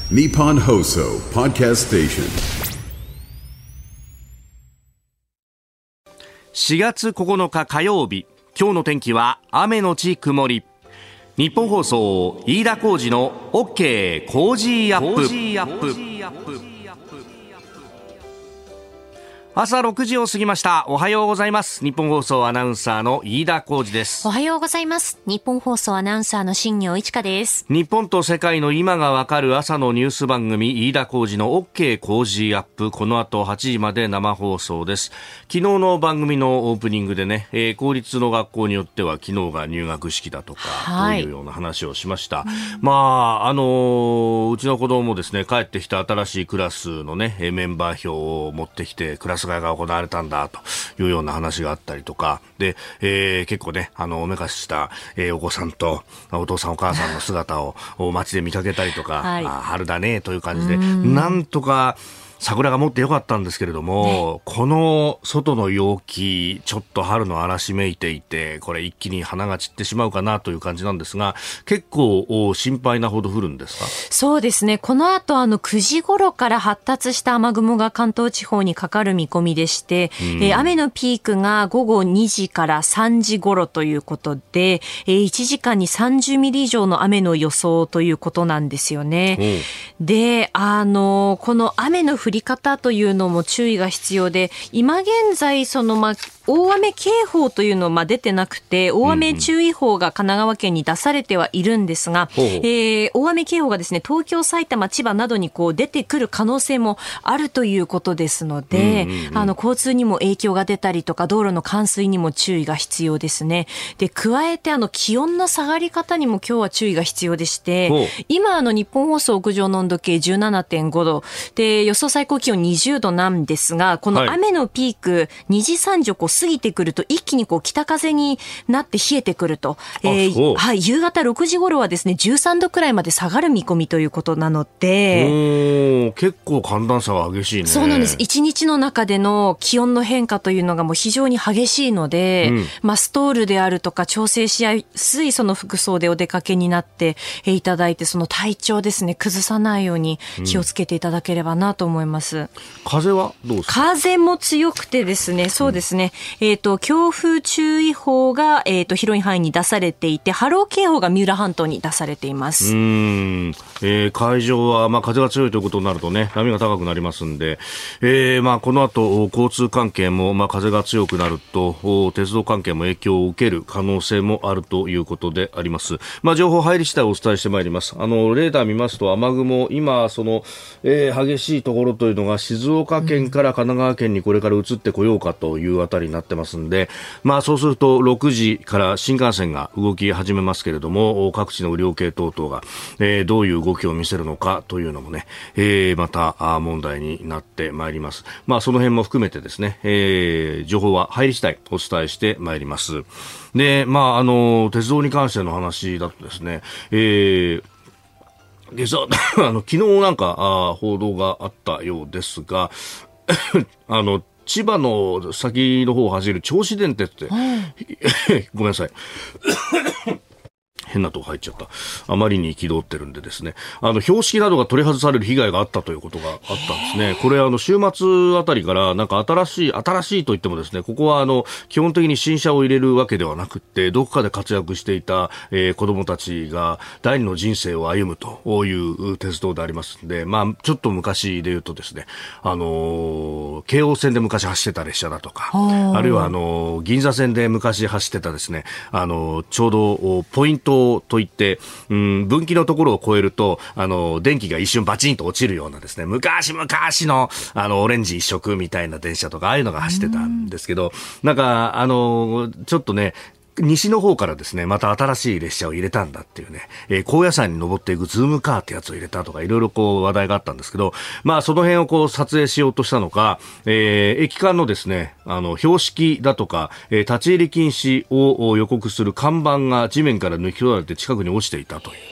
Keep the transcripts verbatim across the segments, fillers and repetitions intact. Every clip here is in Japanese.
Nippon Hoso Podcast Station。 しがつここのか火曜日、今日の天気は雨のち曇り。日本放送飯田浩司の OK コージーアップ。朝ろくじを過ぎました。おはようございます。日本放送アナウンサーの飯田浩司です。 おはようございます。日本放送アナウンサーの新業一華です。 日本と世界の今がわかる朝のニュース番組、飯田浩司の OK コージーアップ。この後はちじまで生放送です。昨日の番組のオープニングでね、えー、公立の学校によっては昨日が入学式だとか、はい、というような話をしました。うん、まあ、あのー、うちの子供もですね、帰ってきた新しいクラスのね、メンバー表を持ってきて、クラスが行われたんだというような話があったりとかで、えー、結構ね、あのおめかしした、えー、お子さんとお父さんお母さんの姿を街で見かけたりとか、はい、あ春だねという感じで、なんとか桜が持ってよかったんですけれども、ね、この外の陽気ちょっと春の嵐めいていて、これ一気に花が散ってしまうかなという感じなんですが、結構心配なほど降るんですか？ そうですね、この後あのくじ頃から発達した雨雲が関東地方にかかる見込みでして、うん、えー、雨のピークが午後にじからさんじ頃ということで、えー、いちじかんにさんじゅうミリ以上の雨の予想ということなんですよね。うん、で、あのこの雨の降り方というのも注意が必要で、今現在そのまあ大雨警報というのはまあ出てなくて、大雨注意報が神奈川県に出されてはいるんですが、うんうん、えー、大雨警報がですね、東京、埼玉、千葉などにこう出てくる可能性もあるということですので、うんうんうん、あの交通にも影響が出たりとか、道路の冠水にも注意が必要ですね。で、加えてあの気温の下がり方にも今日は注意が必要でして、今あの日本放送屋上の温度計 じゅうななてんごどで、予想最高気温にじゅうどなんですが、この雨のピーク、はい、にじさんじをこう過ぎてくると一気にこう北風になって冷えてくると、えーはい、夕方ろくじ頃はですねじゅうさんどくらいまで下がる見込みということなので、 お結構寒暖差が激しいね。 そうなんです。一日の中での気温の変化というのがもう非常に激しいので、うん、まあ、ストールであるとか調整しやすいその服装でお出かけになっていただいて、その体調ですね崩さないように気をつけていただければなと思います。うん、 風はどうですか？ 風も強くてですね、そうですね、うん、えーと、強風注意報が、えーと、広い範囲に出されていて、波浪警報が三浦半島に出されています。 うーん、えー、海上は、まあ、風が強いということになるとね、波が高くなりますんで、えーまあ、この後交通関係も、まあ、風が強くなると鉄道関係も影響を受ける可能性もあるということであります。まあ、情報入り次第お伝えしてまいります。あのレーダー見ますと、雨雲今その、えー、激しいところというのが静岡県から神奈川県にこれから移ってこようかというあたりになってますんで、まあ、そうするとろくじから新幹線が動き始めますけれども、各地の雨量計等々が、えー、どういう動きを見せるのかというのもね、えー、また問題になってまいります。まあ、その辺も含めてですね、えー、情報は入り次第お伝えしてまいります。で、まあ、あの鉄道に関しての話だとですね、えーでさあの昨日なんかあ報道があったようですがあの千葉の先の方を走る銚子電鉄って、ごめんなさい変なとこ入っちゃった。あまりに憤ってるんでですね、あの標識などが取り外される被害があったということがあったんですね。これあの週末あたりからなんか新しい新しいといってもですね、ここはあの基本的に新車を入れるわけではなくって、どこかで活躍していた、えー、子どもたちが第二の人生を歩むという鉄道でありますんで、まあちょっと昔で言うとですね、あのー、京王線で昔走ってた列車だとか、あるいはあのー、銀座線で昔走ってたですね、あのー、ちょうどポイントといって、うん、分岐のところを越えるとあの電気が一瞬バチンと落ちるようなですね、昔々のあのオレンジ一色みたいな電車とかああいうのが走ってたんですけど、なんかあのちょっとね西の方からですね、また新しい列車を入れたんだっていうね、えー、高野山に登っていくズームカーってやつを入れたとか、いろいろこう話題があったんですけど、まあその辺をこう撮影しようとしたのか、えー、駅間のですね、あの標識だとか、えー、立ち入り禁止を予告する看板が地面から抜き取られて近くに落ちていたという。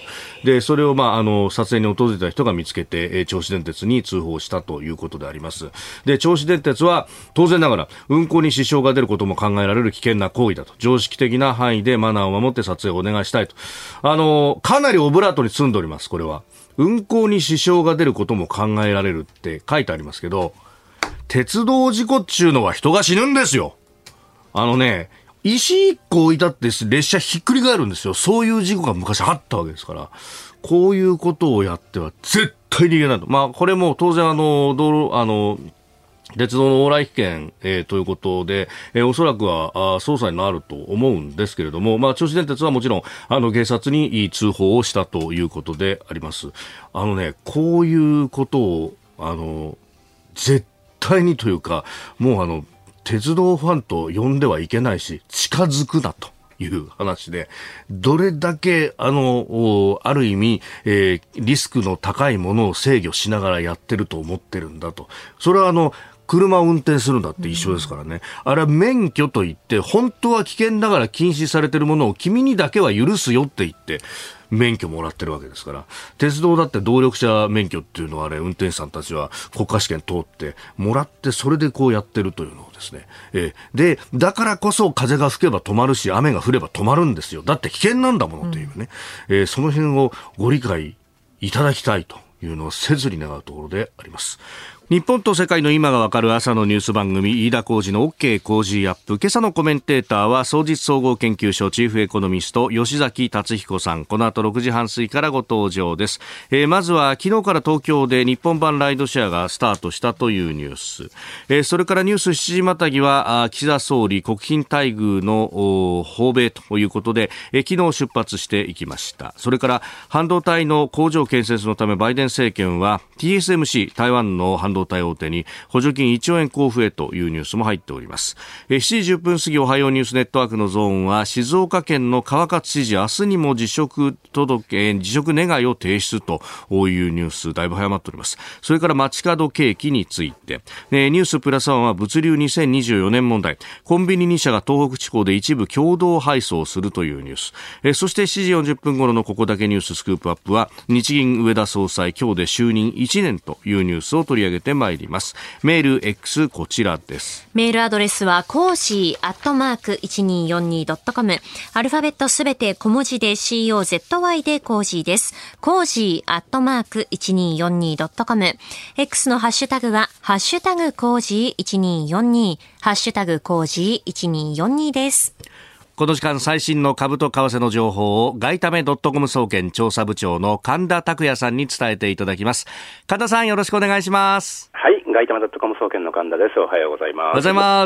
でそれを、まあ、あの撮影に訪れた人が見つけて、えー、銚子電鉄に通報したということであります。で銚子電鉄は当然ながら運行に支障が出ることも考えられる危険な行為だと、常識的な範囲でマナーを守って撮影をお願いしたいと、あのかなりオブラートに包んでおります。これは運行に支障が出ることも考えられるって書いてありますけど、鉄道事故っちゅうのは人が死ぬんですよ。あのね、石一個置いたって列車ひっくり返るんですよ。そういう事故が昔あったわけですから、こういうことをやっては絶対にいけないと。まあこれも当然あの道路あの鉄道の往来危険、えー、ということで、えー、おそらくはあ捜査になると思うんですけれども、まあ銚子電鉄はもちろんあの警察に通報をしたということであります。あのね、こういうことをあの絶対にというか、もうあの鉄道ファンと呼んではいけないし、近づくなという話で、どれだけあのある意味、えー、リスクの高いものを制御しながらやってると思ってるんだと。それはあの車を運転するんだって一緒ですからね。あれは免許といって本当は危険だから禁止されてるものを君にだけは許すよって言って免許もらってるわけですから、鉄道だって動力車免許っていうのはあれ運転手さんたちは国家試験通ってもらって、それでこうやってるというのをですね、えー、でだからこそ風が吹けば止まるし雨が降れば止まるんですよ。だって危険なんだものというね、うんえー、その辺をご理解いただきたいというのを切に願うところであります。日本と世界の今がわかる朝のニュース番組、飯田浩司の OK 工事アップ。今朝のコメンテーターは双日総合研究所チーフエコノミスト吉崎達彦さん。この後ろくじはん過ぎからご登場です。えー、まずは昨日から東京で日本版ライドシェアがスタートしたというニュース、えー、それからニュースしちじまたぎは岸田総理国賓待遇の訪米ということで、えー、昨日出発していきました。それから半導体の工場建設のためバイデン政権は ティーエスエムシー 台湾の半導体大手に補助金いちおうえん交付へというニュースも入っております。しちじじゅっぷん過ぎおはようニュースネットワークのゾーンは静岡県の川勝知事、明日にも辞職届辞職願いを提出というニュース、だいぶ早まっております。それから街角景気について、ニュースプラスワンは物流にせんにじゅうよねん問題、コンビニに社が東北地方で一部共同配送するというニュース、そしてしちじよんじゅっぷん頃のここだけニューススクープアップは日銀上田総裁今日で就任いちねんというニュースを取り上げてまいります。メール X こちらです。 メールアドレスはコージーアットマーク いちにーよんにードットコム、 アルファベットすべて小文字で コーズ でコージーです。コージーアットマーク いちにーよんにードットコム、 X のハッシュタグはハッシュタグコージーいちにーよんにー、ハッシュタグコージーいちにーよんにーです。 この時間最新の株と為替の情報を外為 .com 総研調査部長の神田拓也さんに伝えていただきます。神田さん、よろしくお願いします。 はい、外為 .com 総研の神田です。おはようございます。 おはようございます。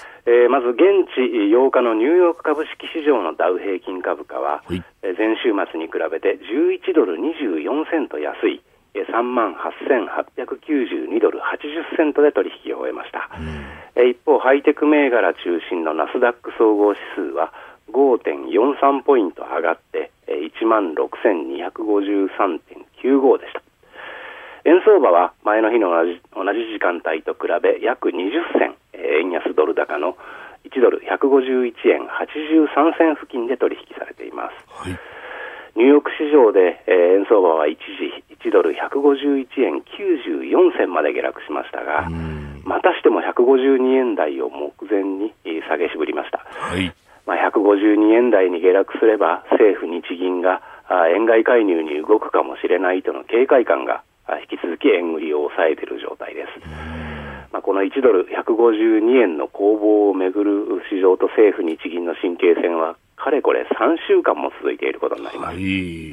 えー、まず現地ようかのニューヨーク株式市場のダウ平均株価は、はい、前週末に比べてじゅういちドルにじゅうよんセント安いさんまんはっせんはっぴゃくきゅうじゅうにドルはちじゅっセントで取引を終えました。うん、一方ハイテク銘柄中心のナスダック総合指数は ごてんよんさん ポイント上がっていちまんろくせんにひゃくごじゅうさんてんきゅうごでした。円相場は前の日の同じ、同じ時間帯と比べ約にじゅっせん、円安ドル高のいちドルひゃくごじゅういちえんはちじゅうさんせん付近で取引されています。はい、ニューヨーク市場で、えー、円相場は一時いちドルひゃくごじゅういちえんきゅうじゅうよんせんまで下落しましたが、またしてもひゃくごじゅうにえん台を目前に下げしぶりました。はい、まあ、ひゃくごじゅうにえん台に下落すれば政府日銀が円買い介入に動くかもしれないとの警戒感が引き続き円売りを抑えている状態です。まあ、このいちドルひゃくごじゅうにえんの攻防をめぐる市場と政府日銀の神経戦はかれこれさんしゅうかんも続いていることになります。はい、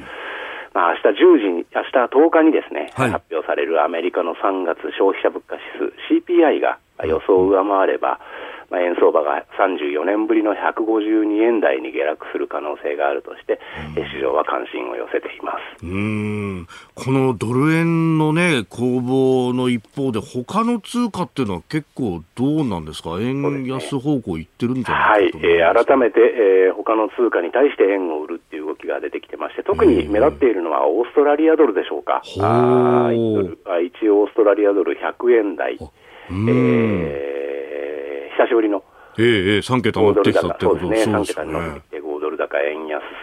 まあ、明日じゅうじに、明日とおかにですね、はい、発表されるアメリカのさんがつ消費者物価指数 シーピーアイ が予想を上回れば、まあ、円相場がさんじゅうよねんぶりのひゃくごじゅうにえん台に下落する可能性があるとして、うん、市場は関心を寄せています。 うーん、このドル円のね攻防の一方で他の通貨っていうのは結構どうなんですか。円安方向いってるんじゃないかと思います。 はい、えー、改めて、えー、他の通貨に対して円を売るっていう動きが出てきてまして、特に目立っているのはオーストラリアドルでしょうか。ああ、いちドル、あいちオーストラリアドルひゃくえん台、えー久しぶりのええ、さん桁乗ってきたってことそうですね、さん桁に乗ってきてごドル高円安水準と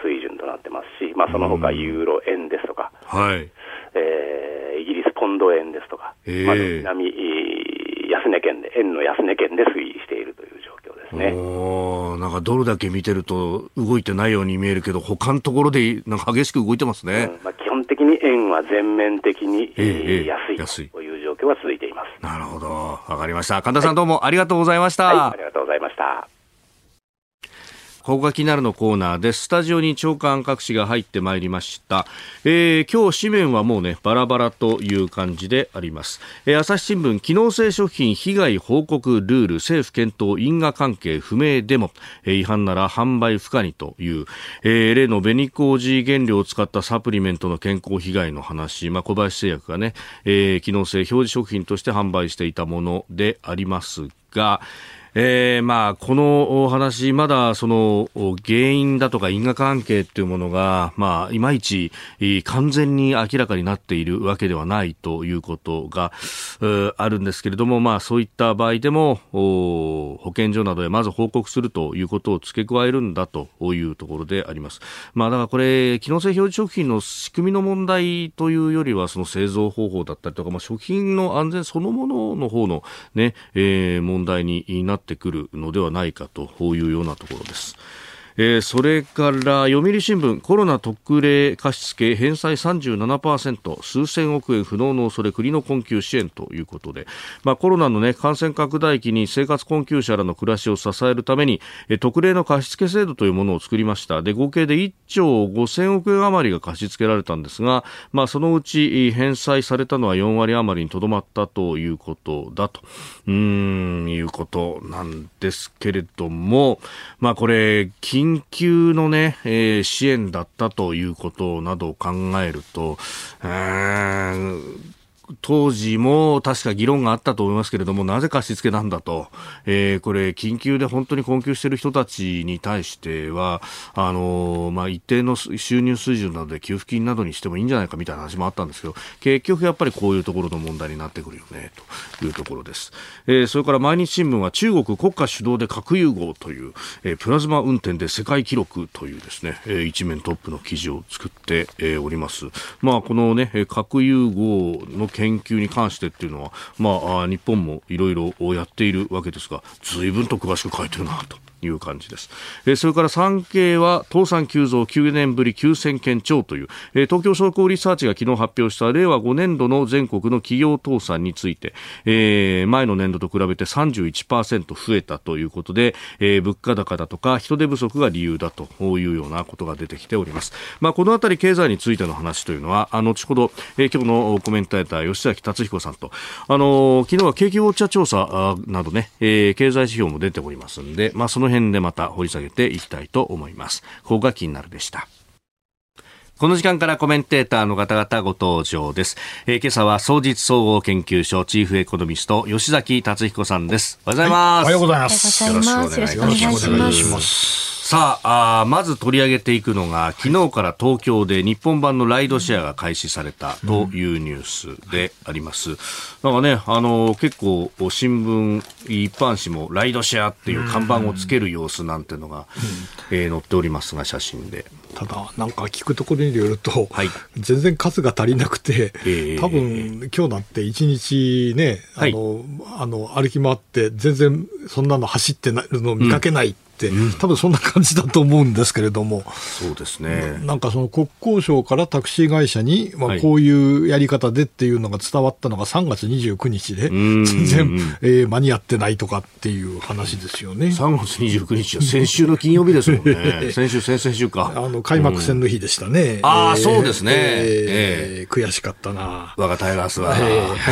なってますし、まあ、その他ユーロ円ですとか、 はい、 えー、イギリスポンド円ですとか、えーまあ、南安値圏で円の安値圏で推移しているという状況ですね。 おなんかドルだけ見てると動いてないように見えるけど、他のところでなんか激しく動いてますね。 うんまあ、基本的に円は全面的に、えー、安い安いという状況は続いています。 なるほど、わかりました。神田さん、どうもありがとうございました。 はい、ありがとうございました。 ここが気になるのコーナーです。スタジオに長官各紙が入ってまいりました。えー、今日紙面はもうねバラバラという感じであります。えー、朝日新聞、機能性食品被害報告ルール政府検討因果関係不明デモ、えー、違反なら販売不可にという、えー、例の紅麹原料を使ったサプリメントの健康被害の話、まあ、小林製薬がね、えー、機能性表示食品として販売していたものでありますが、えー、まあこのお話まだその原因だとか因果関係というものがまあいまいち完全に明らかになっているわけではないということがあるんですけれども、まあそういった場合でも保健所などへまず報告するということを付け加えるんだというところであります。まあだからこれ機能性表示食品の仕組みの問題というよりはその製造方法だったりとか、まあ、食品の安全そのものの方のね、えー、問題になってってくるのではないかというようなところです。えー、それから読売新聞、コロナ特例貸付返済 さんじゅうななパーセント 数千億円不納の恐れ国の困窮支援ということで、まあ、コロナの、ね、感染拡大期に生活困窮者らの暮らしを支えるために、えー、特例の貸付制度というものを作りました。で合計でいっちょうごせんおくえん余りが貸し付けられたんですが、まあ、そのうち返済されたのはよんわり余りにとどまったということだとうーんいうことなんですけれども、まあ、これ緊急の、ねえー、支援だったということなどを考えると、えー当時も確か議論があったと思いますけれども、なぜ貸し付けなんだと、えー、これ緊急で本当に困窮している人たちに対してはあのーまあ、一定の収入水準などで給付金などにしてもいいんじゃないかみたいな話もあったんですけど、結局やっぱりこういうところの問題になってくるよねというところです。えー、それから毎日新聞は中国国家主導で核融合という、えー、プラズマ運転で世界記録というですね、えー、一面トップの記事を作って、えー、おります。まあ、このね核融合の研究に関してっていうのは、まあ、日本もいろいろやっているわけですが、随分と詳しく書いてるなという感じです。えー、それから産経は倒産急増きゅうねんぶりきゅうせんけん超という、えー、東京商工リサーチが昨日発表した令和ごねん度の全国の企業倒産について、えー、前の年度と比べて さんじゅういちパーセント 増えたということで、えー、物価高だとか人手不足が理由だというようなことが出てきております。まあ、このあたり経済についての話というのはあ後ほど、えー、今日のコメンテーター吉崎達彦さんと、あのー、昨日は景気ウォッチャー調査などね、えー、経済指標も出ておりますんで、まあ、その辺でまた掘り下げていきたいと思います。ここが気になるでした。この時間からコメンテーターの方々ご登場です。えー、今朝は双日総合研究所チーフエコノミスト吉崎達彦さんです。おはようございます。 はい、おはようございます。 よろしくお願いします。さあ、あまず取り上げていくのが昨日から東京で日本版のライドシェアが開始されたというニュースであります。うん、なんかね、あの結構新聞一般紙もライドシェアっていう看板をつける様子なんてのが、うんえー、載っておりますが写真で。 ただなんか聞くところによると、はい、全然数が足りなくて、えー、多分今日なんて一日ねあの、はい、あの歩き回って全然そんなの走ってるのを見かけない、うんうん、多分そんな感じだと思うんですけれども、 そうですね。 なんかその国交省からタクシー会社に、まあ、こういうやり方でっていうのが伝わったのがさんがつにじゅうくにちで、全然、えー、間に合ってないとかっていう話ですよね。 さんがつにじゅうくにちは先週の金曜日ですもんね。先週先々週か。 あの開幕戦の日でしたね。 うん、ああ、えー、そうですね、 えーえー、悔しかったな。 我がタイガースは、 えーはい、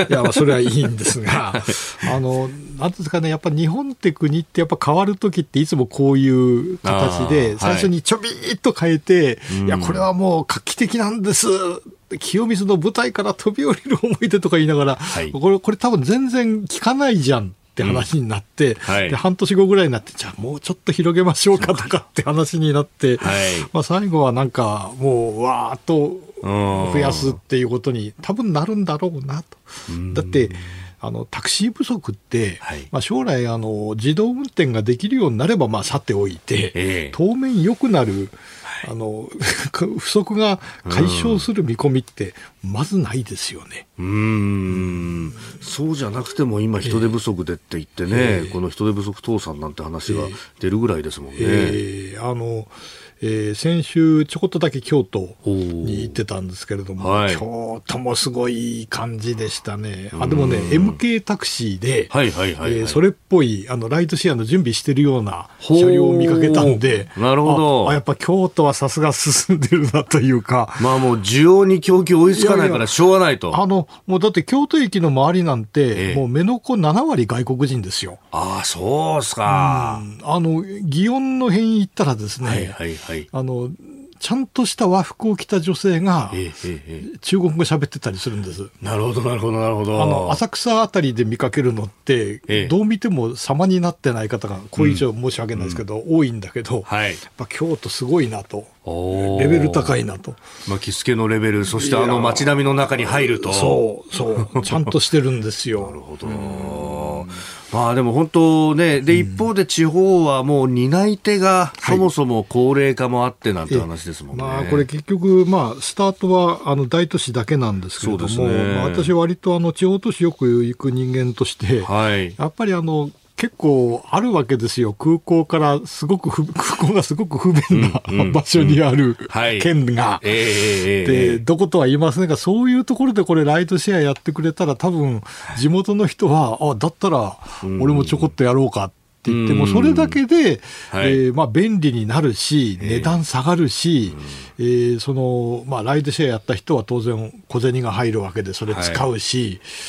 いやまあそれはいいんですがあのなんですかね、やっぱ日本って国ってやっぱ変わるときっていつもこういう形で最初にちょびーっと変えて、はい、いやこれはもう画期的なんです、清水の舞台から飛び降りる思い出とか言いながら、はい、これこれ多分全然効かないじゃんって話になって、うんはい、で半年後ぐらいになってじゃあもうちょっと広げましょうかとかって話になって、はいまあ、最後はなんかもうわーっと増やすっていうことに多分なるんだろうなと。だってあのタクシー不足って、 はい、 まあ、将来あの自動運転ができるようになればまあさておいて、えー、当面良くなるあの不足が解消する見込みってまずないですよね。 うーん、そうじゃなくても今人手不足でって言ってね、えー、この人手不足倒産なんて話が出るぐらいですもんね。 えー、あのえー、先週ちょこっとだけ京都に行ってたんですけれども、はい、京都もすごい感じでしたね。あでもね エムケー タクシーで、はいはいはいはい、えー、それっぽいあのライドシェアの準備してるような車両を見かけたんで、 なるほど、 ああやっぱ京都はさすが進んでるなというか、 まあもう需要に供給追いつかないからしょうがないと。 いやいやあのもうだって京都駅の周りなんて、ええ、もう目の子ななわり外国人ですよ。 ああそうですか。 うん、あの祇園の辺行ったらですね、はいはいはい、あのちゃんとした和服を着た女性が中国語喋ってたりするんです。 なるほどなるほどなるほど。 あの浅草あたりで見かけるのってどう見ても様になってない方がこれ以上申し訳ないですけど、うん、多いんだけど、はい、やっぱ京都すごいなと、レベル高いなと、 まあ、着付けのレベル、そしてあの街並みの中に入るとそうそうちゃんとしてるんですよ。 なるほど。まあでも本当ね、で一方で地方はもう担い手がそもそも高齢化もあってなんて話ですもんね。 まあ、これ結局、まあ、スタートはあの大都市だけなんですけれども、そうですね、まあ、私は割とあの地方都市よく行く人間として、はい、やっぱりあの結構あるわけですよ。空港からすごく不空港がすごく不便な、うんうん、場所にある県が、はい、えー、でどことは言いませんが、そういうところでこれライドシェアやってくれたら多分地元の人はあだったら俺もちょこっとやろうかって言っても、それだけで、はい、えーまあ、便利になるし値段下がるし、えーえーそのまあ、ライドシェアやった人は当然小銭が入るわけでそれ使うし、はい、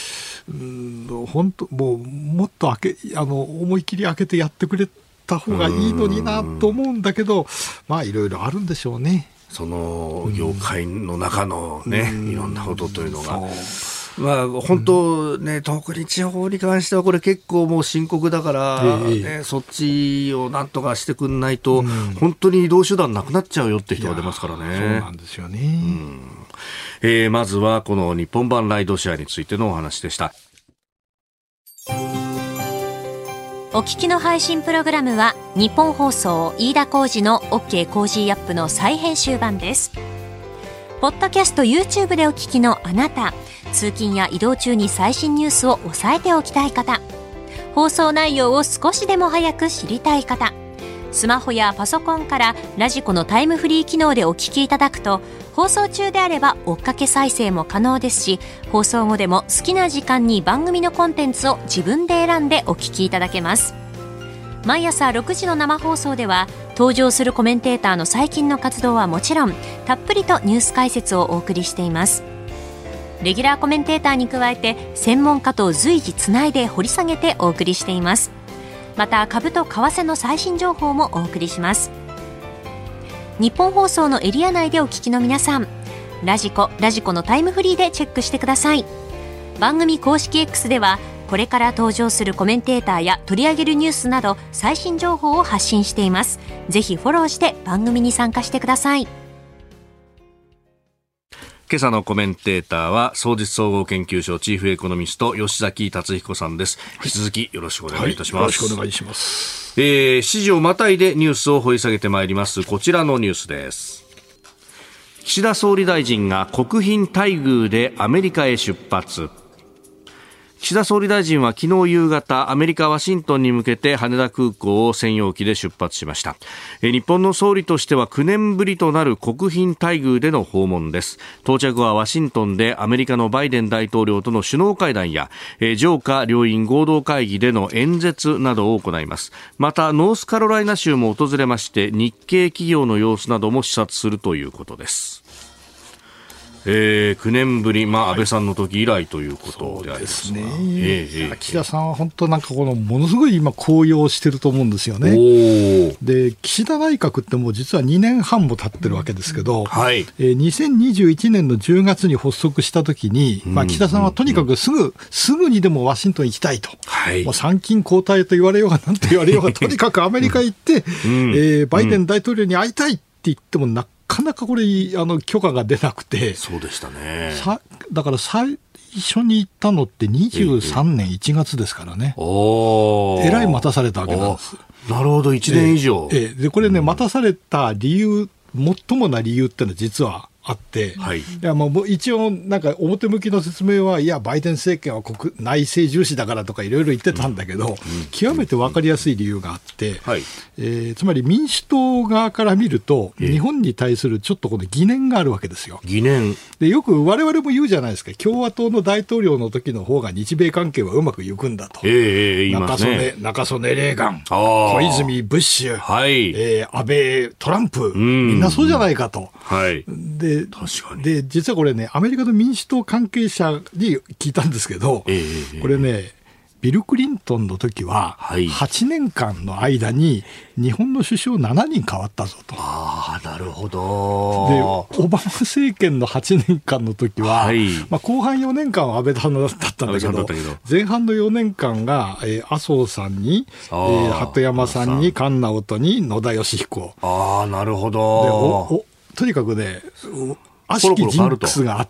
うん本当もうもっと開けあの思い切り開けてやってくれた方がいいのになと思うんだけど、まあいろいろあるんでしょうね。 その業界の中のね、いろんなことというのが。まあ、本当ね、うん、特に地方に関してはこれ結構もう深刻だから、ね、ええ、そっちをなんとかしてくんないと、うん、本当に移動手段なくなっちゃうよって人が出ますからね。 そうなんですよね。うん、 えー、まずはこの日本版ライドシェアについてのお話でした。 お聞きの配信プログラムは日本放送飯田浩司の OK コージーアップの再編集版です。ポッドキャスト YouTube でお聞きのあなた、通勤や移動中に最新ニュースを押さえておきたい方、放送内容を少しでも早く知りたい方、スマホやパソコンからラジコのタイムフリー機能でお聞きいただくと、放送中であれば追っかけ再生も可能ですし、放送後でも好きな時間に番組のコンテンツを自分で選んでお聞きいただけます。毎朝ろくじの生放送では登場するコメンテーターの最近の活動はもちろん、たっぷりとニュース解説をお送りしています。レギュラーコメンテーターに加えて専門家と随時つないで掘り下げてお送りしています。また株と為替の最新情報もお送りします。日本放送のエリア内でお聞きの皆さん、ラジコ、ラジコのタイムフリーでチェックしてください。番組公式 X ではこれから登場するコメンテーターや取り上げるニュースなど最新情報を発信しています。ぜひフォローして番組に参加してください。 今朝のコメンテーターは双日総合研究所チーフエコノミスト吉崎達彦さんです。引き続きよろしくお願いいたします。 はい、よろしくお願いします。 えー、指示をまたいでニュースを掘り下げてまいります。こちらのニュースです。岸田総理大臣が国賓待遇でアメリカへ出発。岸田総理大臣は昨日夕方アメリカ・ワシントンに向けて羽田空港を専用機で出発しました。日本の総理としてはきゅうねんぶりとなる国賓待遇での訪問です。到着はワシントンでアメリカのバイデン大統領との首脳会談や上下両院合同会議での演説などを行います。またノースカロライナ州も訪れまして日系企業の様子なども視察するということです。えー、きゅうねんぶり、まあ、安倍さんの時以来ということでありますね。 えーえー、岸田さんは本当なんかこのものすごい今高揚してると思うんですよね。で岸田内閣ってもう実はにねんはんも経ってるわけですけど、はい、えー、にせんにじゅういちねんのじゅうがつに発足した時に、まあ、岸田さんはとにかくすぐ、うん、すぐにでもワシントン行きたいと、はい、もう参勤交代と言われようがなんと言われようがとにかくアメリカ行って、うん、えー、バイデン大統領に会いたいって言ってもなかなかこれあの許可が出なくて、 そうでしたね。 さだからさ初に行ったのってにじゅうさんねんいちがつですからね。 おえらい待たされたわけなんです。 なるほど、いちねん以上。 えーえー、でこれね、待たされた理由、最もな理由ってのは実はあって、はい、いやもう一応なんか表向きの説明はいやバイデン政権は国内政重視だからとかいろいろ言ってたんだけど、うん、極めて分かりやすい理由があって、はい、えー、つまり民主党側から見ると日本に対するちょっとこの疑念があるわけですよ。 疑念でよく我々も言うじゃないですか、共和党の大統領の時の方が日米関係はうまくいくんだと、 えー、言いますね。 中曽根レーガン、小泉ブッシュ、はい、えー、安倍トランプ、みんなそうじゃないかと、はい、で確かにで実はこれね、アメリカの民主党関係者に聞いたんですけど、えー、これね、ビル・クリントンの時ははちねんかんの間に日本の首相ななにん変わったぞと。 ああ、なるほど。 でオバマ政権のはちねんかんの時は、はい、まあ、後半よねんかんは安倍さんだったんだけど、前半のよねんかんが、えー、麻生さんに、えー、鳩山さんに菅直人に野田佳彦。 ああ、なるほど。でおおとにかくね、悪しきジンクスがあって、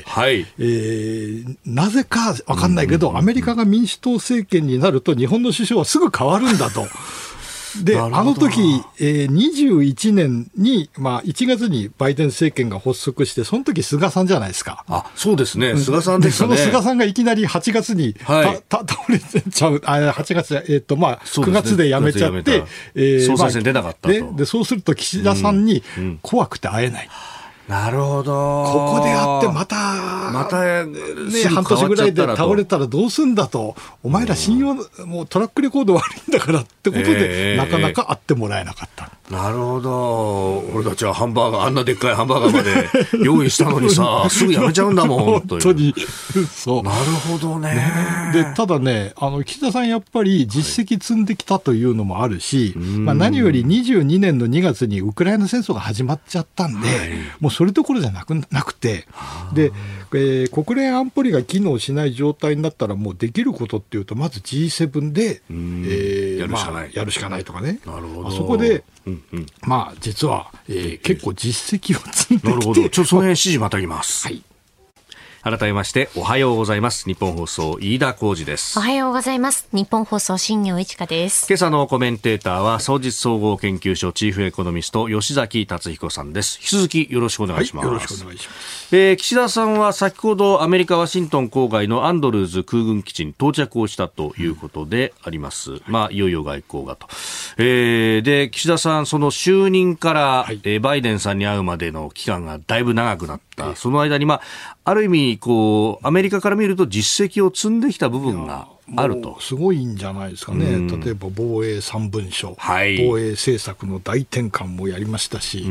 はい、えー、なぜか分かんないけど、うんうんうんうん、アメリカが民主党政権になると日本の首相はすぐ変わるんだと。であの時、えー、にじゅういちねんに、まあ、いちがつにバイデン政権が発足して、その時菅さんじゃないですか。 あ、そうですね、菅さんでしたね。 でその菅さんがいきなりはちがつに、はい、たた倒れちゃう、あはちがつ、えーとまあ、くがつで辞めちゃって、 えー、総裁選出なかったと、 まあ、で, でそうすると岸田さんに怖くて会えない。うんうん、 なるほど。 ここであってまた、 また、 ね、半年ぐらいで倒れたらどうすんだと、お前ら信用、もうトラックレコード悪いんだからってことで、えー、なかなか会ってもらえなかった。 なるほど。俺たちはハンバーガー、あんなでっかいハンバーガーまで用意したのにさ、すぐやめちゃうんだもん。 本当に。そう。 なるほどね。 で、ただね、あの、岸田さんやっぱり実績積んできたというのもあるし、はい、まあ、何よりにじゅうにねんのにがつにウクライナ戦争が始まっちゃったんで、はい、もうそれどころじゃなく、なくて、で、えー、国連安保理が機能しない状態になったらもうできることっていうと、まず ジーセブン で、えー、やるしかない、まあ、やるしかないとかね。 なるほど。 あそこで、うんうん、まあ実は、えー、結構実績を積んできて。 なるほど。ちょっとその辺指示またぎます。はい。改めましておはようございます。日本放送飯田浩司です。 おはようございます。日本放送新業一華です。 今朝のコメンテーターは双日総合研究所チーフエコノミスト吉崎達彦さんです。引き続きよろしくお願いします。はい、よろしくお願いします。えー、岸田さんは先ほどアメリカワシントン郊外のアンドルーズ空軍基地に到着をしたということであります。うん、まあいよいよ外交がと。えー、で岸田さんその就任から、はい、えー、バイデンさんに会うまでの期間がだいぶ長くなった。はい、その間にまあある意味こうアメリカから見ると実績を積んできた部分があると。 すごいんじゃないですかね。うん、例えば防衛三文書、はい、防衛政策の大転換もやりましたし、うん、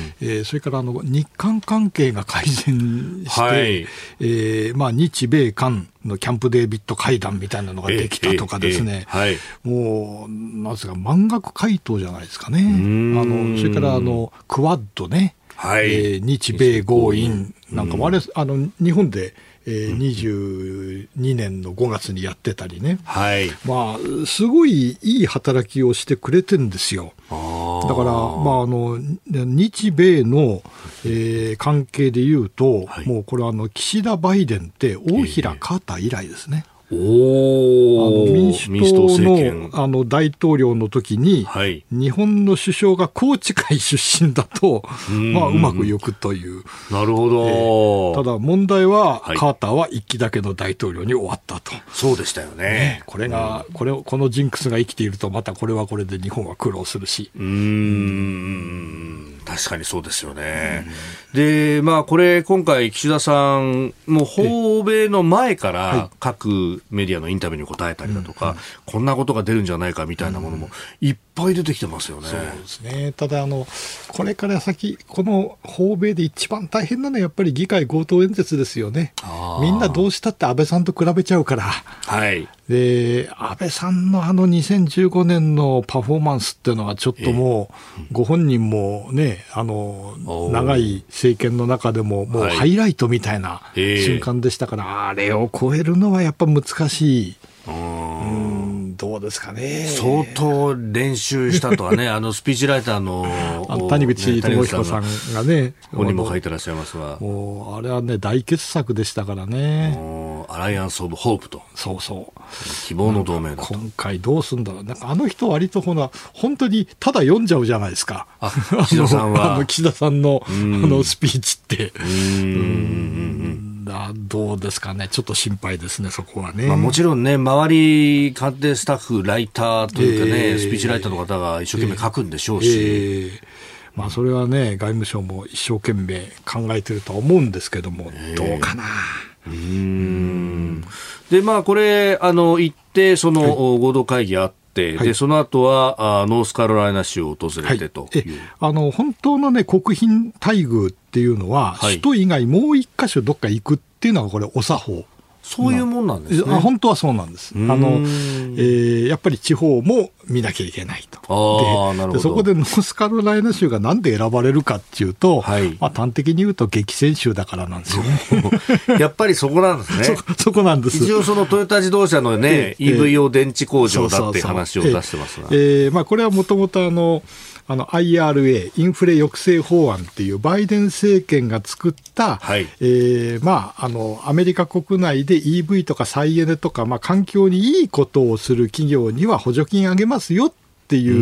えー、それからあの日韓関係が改善して、はい、えーまあ、日米韓のキャンプデービッド会談みたいなのができたとかですね、えーえーはい、もうなんですか満額回答じゃないですかね。あのそれからあのクワッドね、はい、えー、日米豪印なんかもあれ、うん、あの日本で、えー、にじゅうにねんのごがつにやってたりね、はい、まあ、すごいいい働きをしてくれてるんですよ。だから、まあ、あの日米の、えー、関係でいうと、はい、もうこれあの岸田バイデンって大平カーター以来ですね。おあの民主党 の, あの大統領の時に、はい、日本の首相が宏池会出身だと、まあ、うまくいくという。 なるほど、えー、ただ問題は、はい、カーターはいっきだけの大統領に終わったと。 そうでしたよね。ね、 これが、これこのジンクスが生きているとまたこれはこれで日本は苦労するし。 うーん、確かにそうですよね。で、まあ、これ今回岸田さんもう訪米の前から各メディアのインタビューに答えたりだとか、はい、こんなことが出るんじゃないかみたいなものもいっぱい出てきてますよね。 そうですね。ただあのこれから先この訪米で一番大変なのはやっぱり議会合同演説ですよね。みんなどうしたって安倍さんと比べちゃうから、はい、で安倍さんのあのにせんじゅうごねんのパフォーマンスっていうのはちょっともう、えー、ご本人もね、あの長い政権の中でももうハイライトみたいな瞬間でしたから、はい、あれを超えるのはやっぱ難しい。うん、どどうですかね。 相当練習したとはね、あのスピーチライターの谷口智彦さんがね、 本にも書いてらっしゃいますが、 もうあれはね大傑作でしたからね。 アライアンス・オブ・ホープと、 そうそう希望の同盟だと。 今回どうすんだろう。なんかあの人割とほら本当にただ読んじゃうじゃないですか。 あ、岸田さんはあの岸田さんのあのスピーチって。 うーんどうですかね。ちょっと心配ですね、そこはね。 まあ、もちろんね、周り官邸スタッフ、ライターというかね、 えー、 スピーチライターの方が一生懸命書くんでしょうし、 えーまあ、それはね外務省も一生懸命考えてるとは思うんですけども、えー、どうかな。 うーんでまあこれあの行ってその、はい、合同会議あって、はい、でその後はあノースカロライナ州を訪れてという、はい、えあの本当のね国賓待遇っていうのは、はい、首都以外もう一箇所どっか行くっていうのがこれお作法。 そういうもんなんですね。 あ本当はそうなんです。あの、えー、やっぱり地方も見なきゃいけないと。 あでなるほど。 でそこでノースカロライナ州がなんで選ばれるかっていうと、はい、まあ、端的に言うと激戦州だからなんですよね。 やっぱりそこなんですね。 そ, そこなんです。 一応そのトヨタ自動車のね、えー、イーブイ 用電池工場だっていう話を出してますが、 えーまあ、これはもともとあのあの アイアールエー インフレ抑制法案っていうバイデン政権が作った、はい、えーまあ、あのアメリカ国内で イーブイ とか再エネとか、まあ、環境にいいことをする企業には補助金あげますよっていう、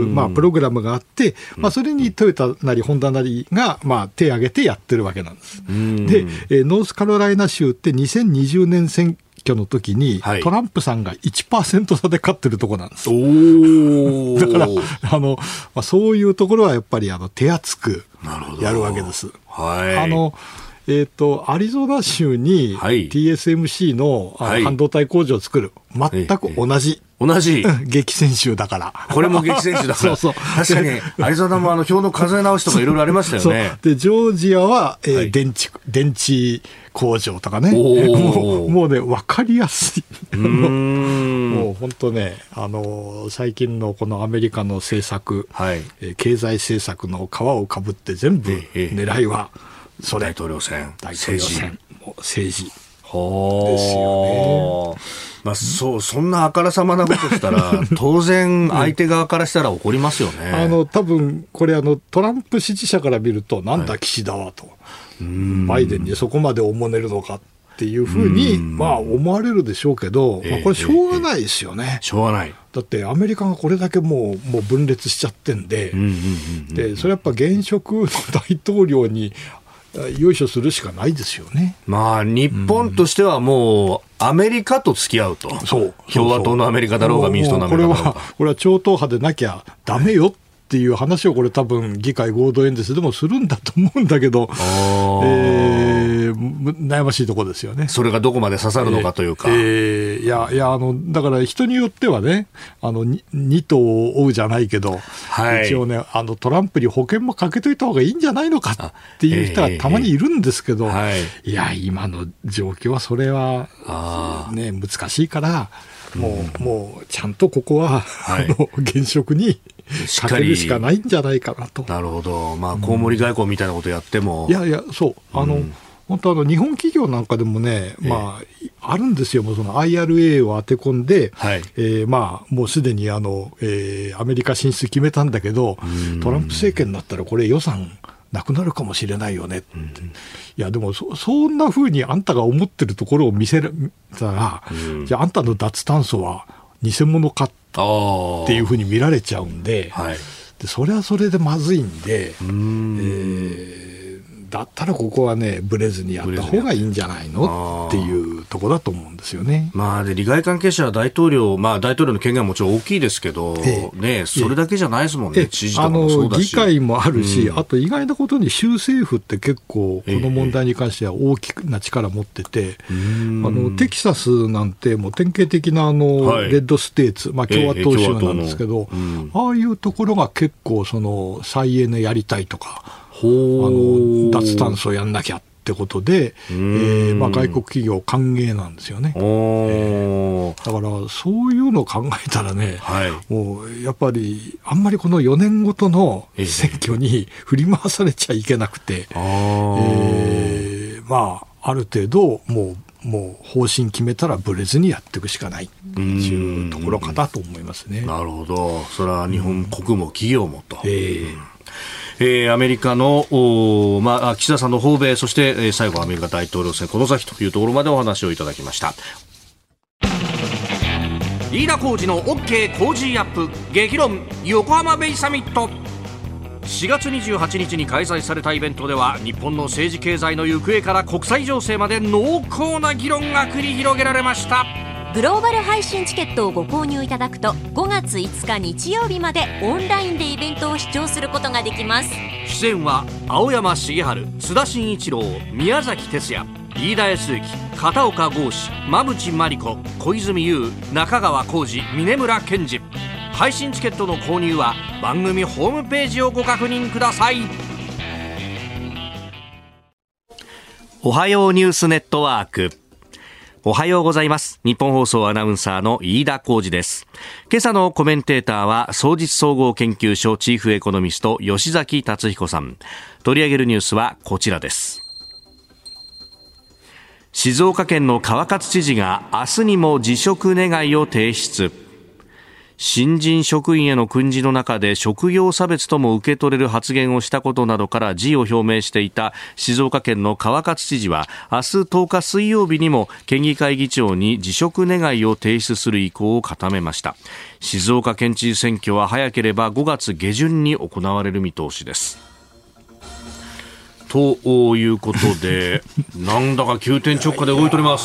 まあ、プログラムがあって、まあ、それにトヨタなりホンダなりが、まあ、手を挙げてやってるわけなんです。で、えー、ノースカロライナ州ってにせんにじゅうねん選挙の時に、はい、トランプさんが いちパーセント 差で勝ってるところなんです。おだからあの、まあ、そういうところはやっぱりあの手厚くやるわけです。はい、あのえーと、アリゾナ州に ティーエスエムシー の、はい、半導体工場を作る、全く同じ、 同じ激戦州だから。 これも激戦州だから。そうそう確かにアリゾナもあの票の数え直しとかいろいろありましたよね。 でジョージアは、えーはい、電池電池工場とかね、もう、もうね分かりやすい。うーんもう本当ね、あの最近のこのアメリカの政策、はいえー、経済政策の皮をかぶって全部狙いは。それ大統領選、 大統領選政治ですよね。まあ、そうそんなあからさまなことしたら当然相手側からしたら怒りますよね。 あの多分これあのトランプ支持者から見るとなんだ岸田はと、はい、バイデンにそこまでおもねるのかっていうふうにまあ思われるでしょうけど、まあ、これしょうがないですよね。 えーえー、しょうがない。 だってアメリカがこれだけもう、もう分裂しちゃってんで、うんうんうんうん、でそれやっぱ現職の大統領によいしょするしかないですよね。 まあ日本としてはもうアメリカと付き合うと、うん、そう共和党のアメリカだろうが民主党のアメリカだろうが、 これはこれは超党派でなきゃダメよっていう話をこれ多分議会合同演説でもするんだと思うんだけど、えー、悩ましいところですよね。 それがどこまで刺さるのかというか、 えーえー、いやいやあのだから人によってはねあのに頭を追うじゃないけど、はい、一応ねあのトランプに保険もかけといた方がいいんじゃないのかっていう人がたまにいるんですけど、えーはい、いや今の状況はそれは、ね、難しいからもう、うん、もうちゃんとここは、はい、あの現職にかけるしかないんじゃないかなと。 なるほど、まあ、コウモリ外交みたいなことやっても、 うん、いやいやそうあの、うん、本当あの日本企業なんかでもね、まあ、えー、あるんですよ。もうその アイアールエー を当て込んで、はいえーまあ、もうすでにあの、えー、アメリカ進出決めたんだけど、トランプ政権になったらこれ予算なくなるかもしれないよねって、うん、いやでも そ, そんなふうにあんたが思ってるところを見せたら、うん、じゃああんたの脱炭素は偽物かっていうふうに見られちゃうんで、はい、でそれはそれでまずいんで、うーん、えーだったらここはねブレずにやった方がいいんじゃないのっていうところだと思うんですよね。 まあ、で利害関係者は大統領、まあ、大統領の権限はもちろん大きいですけど、ええね、それだけじゃないですもんね。知事とかもそうだし、 議会もあるし、うん、あと意外なことに州政府って結構この問題に関しては大きな力を持ってて、ええ、あのテキサスなんてもう典型的なあの、はい、レッドステーツ、まあ、共和党州なんですけど、ええうん、ああいうところが結構その再エネやりたいとかあの脱炭素やんなきゃってことで、えーまあ、外国企業歓迎なんですよね。えー、だからそういうのを考えたらね、はい、もうやっぱりあんまりこのよねんごとの選挙に振り回されちゃいけなくて、えーえー、まあある程度もうもう方針決めたらブレずにやっていくしかないというところかなと思いますね。 なるほど。それは日本国も企業もと、 えーえー、アメリカの、まあ、岸田さんの訪米、そして、えー、最後アメリカ大統領選この先というところまでお話をいただきました。飯田浩司の OK 工事アップ激論横浜ベイサミット。しがつにじゅうはちにちに開催されたイベントでは、日本の政治経済の行方から国際情勢まで濃厚な議論が繰り広げられました。 グローバル配信チケットをご購入いただくと、ごがついつか日曜日までオンラインでイベントを視聴することができます。 出演は青山茂春、津田慎一郎、宮崎哲也、飯田康之、片岡剛志、馬淵真理子、小泉悠、中川浩二、峯村健二。配信チケットの購入は番組ホームページをご確認ください。おはようニュースネットワーク。おはようございます。日本放送アナウンサーの飯田浩司です。今朝のコメンテーターは双日総合研究所チーフエコノミスト吉崎達彦さん。取り上げるニュースはこちらです。静岡県の川勝知事が明日にも辞職願を提出。新人職員への訓示の中で職業差別とも受け取れる発言をしたことなどから辞意を表明していた静岡県の川勝知事は、明日とおか水曜日にも県議会議長に辞職願を提出する意向を固めました。静岡県知事選挙は早ければごがつ下旬に行われる見通しです。ということでなんだか急転直下で動いております。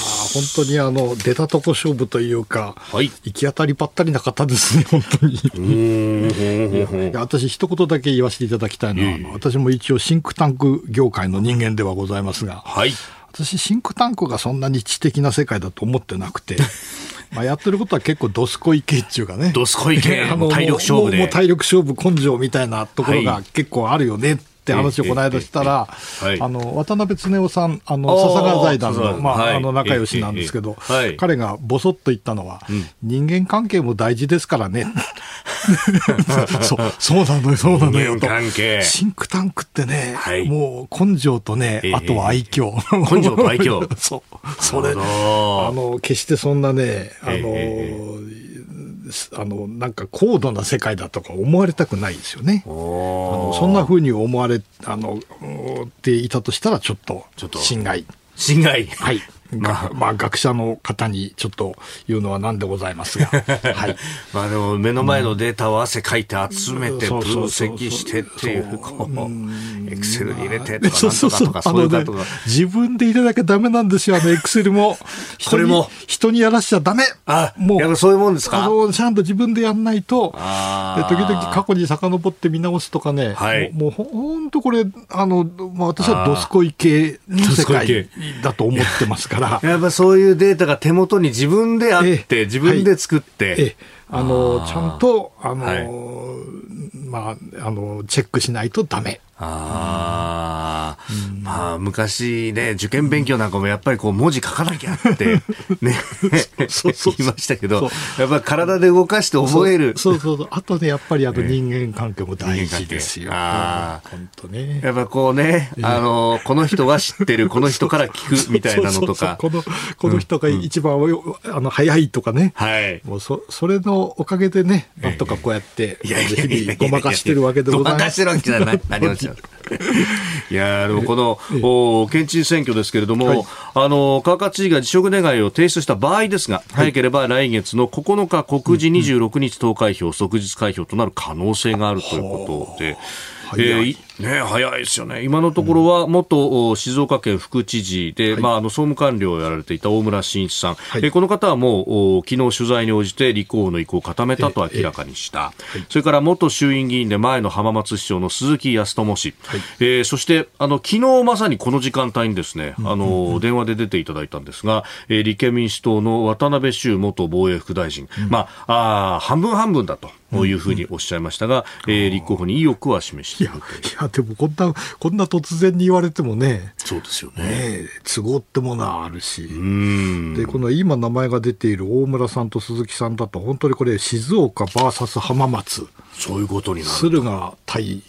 本当にあの出たとこ勝負というか、はい、行き当たりばったりな方ですね本当に。うーん私一言だけ言わせていただきたいのは、えー、私も一応シンクタンク業界の人間ではございますが、はい、私シンクタンクがそんなに知的な世界だと思ってなくてまあやってることは結構ドスコイ系っていうかね、 ドスコイ系あの体力勝負でもう、もう体力勝負根性みたいなところが結構あるよね、はいって話をこの間したら、はい、あの渡辺恒夫さん、あの笹川財団の、まあはい、あの仲良しなんですけど、はい、彼がボソッと言ったのは、うん、人間関係も大事ですからねそ, そうなのよそうなのよと。シンクタンクってね、はい、もう根性とね、あとは愛嬌、 根性と愛嬌そうそれあの決してそんなねあのあのなんか高度な世界だとか思われたくないですよね。あのそんな風に思われあのっていたとしたらちょっと心外心外はいまあ、まあ学者の方にちょっと言うのはなんでございますが、はい、 まあでも目の前のデータを汗かいて集めて分析してっていうこうエクセルに入れてとかなんとかとかそういうことが自分で入れなきゃダメなんですよ。あのエクセルもこれも人にやらしちゃダメ。 あもうやっぱそういうもんですか。 あのちゃんと自分でやんないと。で時々過去に遡って見直すとかね、はい、もうほんとこれあの、まあ、私はドスコイ系の世界だと思ってますからやっぱそういうデータが手元に自分であって、え自分で作って、はい、 あのちゃんとあの、はいまあ、あのチェックしないとダメ。 あうん、まあ昔ね受験勉強なんかもやっぱりこう文字書かなきゃってねそうそう言いましたけど、やっぱり体で動かして覚える。 そうそうそうあとねやっぱりあと人間関係も大事ですよ。あ本当ね。 やっぱこうねあのこの人は知ってるこの人から聞くみたいなのとかこのこの人が一番、うん、あの早いとかね。はい。もうそそれのおかげでねなんとかこうやって日々ごまかしてるわけでございます。 ごまかしてるわけじゃない何をしいやでもこの県知事選挙ですけれども、はい、あの川勝知事が辞職願を提出した場合ですが、はい、早ければ来月のここのか告示にじゅうろくにち投開票即日開票となる可能性があるということで、えーね、早いですよね。今のところは元静岡県副知事で、はいまあ、あの総務官僚をやられていた大村真一さん、はい、えこの方はもう昨日取材に応じて立候補の意向を固めたと明らかにした、えーえー、それから元衆院議員で前の浜松市長の鈴木康友氏、はいえー、そしてあの昨日まさにこの時間帯にですね、うんうんうん、あの電話で出ていただいたんですが、えー、立憲民主党の渡辺周元防衛副大臣、うんまあ、あ半分半分だとこういうふうにおっしゃいましたが、うんうんえー、立候補に意欲は示している。いや、 いやでもこんなこんな突然に言われてもね、 そうですよね。 ね都合ってものはあるし、うんでこの今名前が出ている大村さんと鈴木さんだと本当にこれ静岡 ブイエス 浜松、 そういうことになる。 駿河対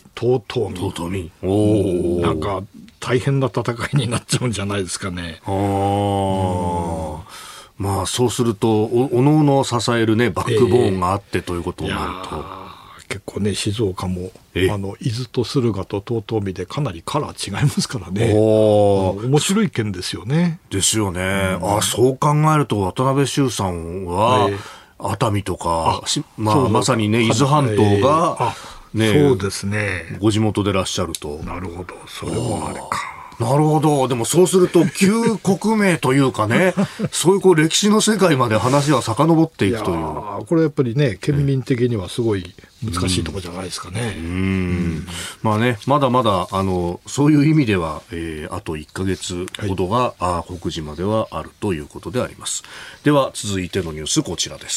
遠江遠江おなんか大変な戦いになっちゃうんじゃないですかね。 あ、うん、まあそうするとおおのおのを支えるねバックボーンがあってということになると、えー結構ね静岡もあの伊豆と駿河と遠江でかなりカラー違いますからね。お面白い県ですよね。 ですよね、うん、あそう考えると渡辺修さんは、えー、熱海とか、まあ、まさにね伊豆半島が、 えーね、そうですねご地元でいらっしゃると。 なるほどそれもあれか。 なるほど。でもそうすると旧国名というかねそういうこう歴史の世界まで話は遡っていくという。いやこれやっぱりね県民的にはすごい難しいところじゃないですかね。 うん、うん、まあねまだまだあのそういう意味では、えー、あといっかげつほどが、はい、あ告示まではあるということであります。では続いてのニュースこちらです。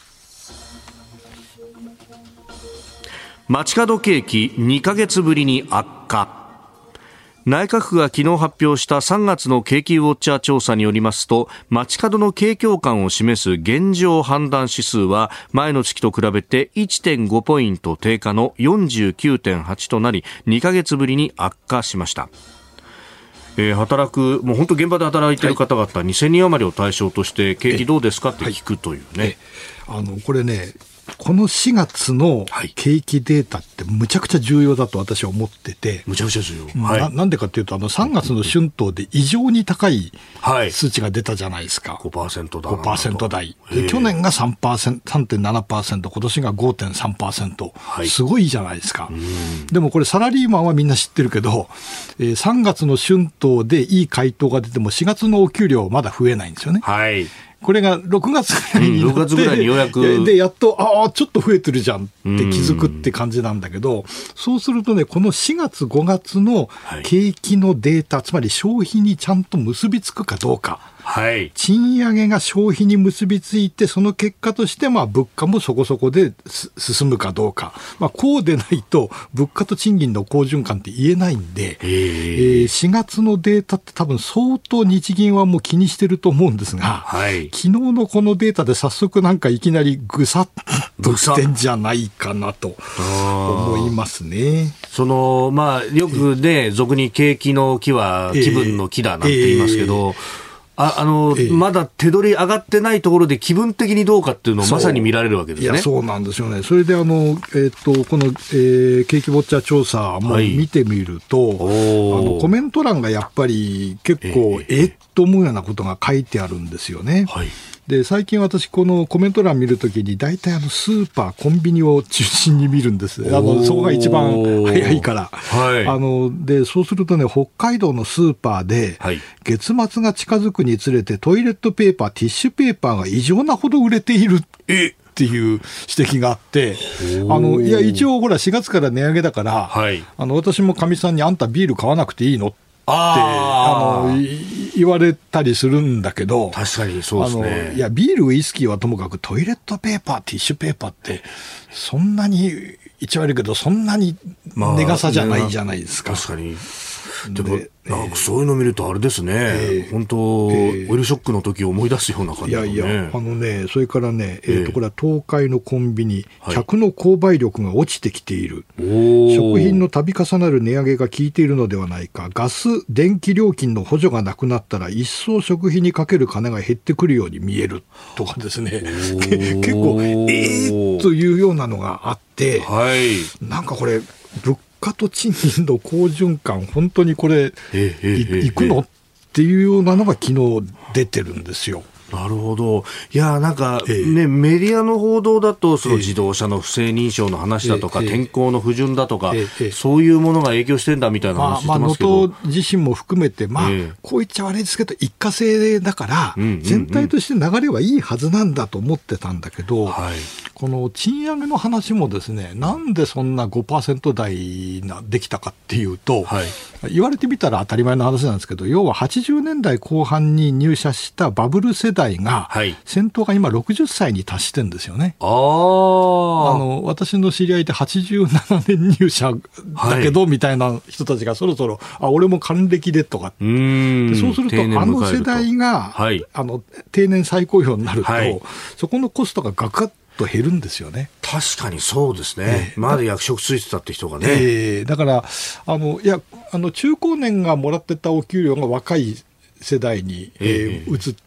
街角景気にかげつぶりに悪化。内閣府が昨日発表したさんがつの景気ウォッチャー調査によりますと、街角の景況感を示す現状判断指数は前の月と比べて いってんご ポイント低下の よんじゅうきゅうてんはち となりにかげつぶりに悪化しました。えー、働くもう本当現場で働いている方々、はい、にせんにん余りを対象として景気どうですかって聞くというね。 はい、あのこれねこのしがつの景気データってむちゃくちゃ重要だと私は思ってて、 むちゃくちゃ重要、 はい、な, なんでかというとあのさんがつの春闘で異常に高い数値が出たじゃないですか、はい、 ごパーセント だごパーセント 台で去年が さんパーセント さんてんななパーセント 今年が ごてんさんパーセント、はい、すごいじゃないですか。でもこれサラリーマンはみんな知ってるけど、えー、さんがつの春闘でいい回答が出てもしがつのお給料はまだ増えないんですよね。 はいこれがろくがつぐらいになって、うん、ろくがつぐらいにようやくでやっとああちょっと増えてるじゃんって気づくって感じなんだけど、うん、そうするとねこのしがつごがつの景気のデータ、はい、つまり消費にちゃんと結びつくかどうか、はい、賃上げが消費に結びついてその結果としてまあ物価もそこそこで進むかどうか、まあ、こうでないと物価と賃金の好循環って言えないんで、えー、しがつのデータって多分相当日銀はもう気にしてると思うんですが、はい、昨日のこのデータで早速なんかいきなりぐさっときてんじゃないかなと思いますね。 そのまあよくね俗に景気の木は気分の木だなんて言いますけど、えーえーああの、ええ、まだ手取り上がってないところで気分的にどうかっていうのをまさに見られるわけですね。 いやそうなんですよね。それであの、えー、とこの、えー、景気ウォッチャー調査も見てみると、はい、あのコメント欄がやっぱり結構えー、えっと思うようなことが書いてあるんですよね。はいで最近私このコメント欄見るときに大体あのスーパーコンビニを中心に見るんです。あのそこが一番早いから、はい、あのでそうするとね北海道のスーパーで、はい、月末が近づくにつれてトイレットペーパーティッシュペーパーが異常なほど売れているっていう指摘があって、あのいや一応ほらしがつから値上げだから、はい、あの私もかみさんにあんたビール買わなくていいのってああの言われたりするんだけど、 確かにそうですね。 あのいやビールウイスキーはともかくトイレットペーパーティッシュペーパーってそんなに言っちゃ悪いけどそんなに値傘じゃないじゃないですか、 まあ、確かに。でもなんかそういうのを見るとあれですね、えー、本当、えー、オイルショックの時を思い出すような感じだね。 いやいやあのねそれからね、えーとこれは東海のコンビニ、はい、客の購買力が落ちてきている、食品の度重なる値上げが効いているのではないか、ガス電気料金の補助がなくなったら一層食費にかける金が減ってくるように見えるとかですね結構えーというようなのがあって、はい、なんかこれ物価と賃金の好循環本当にこれいくのっていうようなのが昨日出てるんですよ。 なるほど。いやなんか、ええね、メディアの報道だとその自動車の不正認証の話だとか、ええ、天候の不順だとか、え、そういうものが影響してんだみたいな話してますけど、まあまあ、 能登自身も含めて、まあえ、こう言っちゃ悪いですけど一過性だから、うんうんうん、全体として流れはいいはずなんだと思ってたんだけど、はい、この賃上げの話もですね、なんでそんな ごパーセント 台ができたかっていうと、はい、言われてみたら当たり前の話なんですけど、要ははちじゅうねんだいこう半に入社したバブル世代が、はい、先頭が今ろくじゅっさいに達してるんですよね。ああの私の知り合いではちじゅうななねん入社だけど、はい、みたいな人たちがそろそろあ俺も還暦でとかうーんでそうするとあの世代が、はい、あの定年再雇用になると、はい、そこのコストがガクッと減るんですよね。 確かにそうですね、えー、まだ役職ついてたって人がね、 えー、だからあのいやあの中高年がもらってたお給料が若い世代に、えー、移って、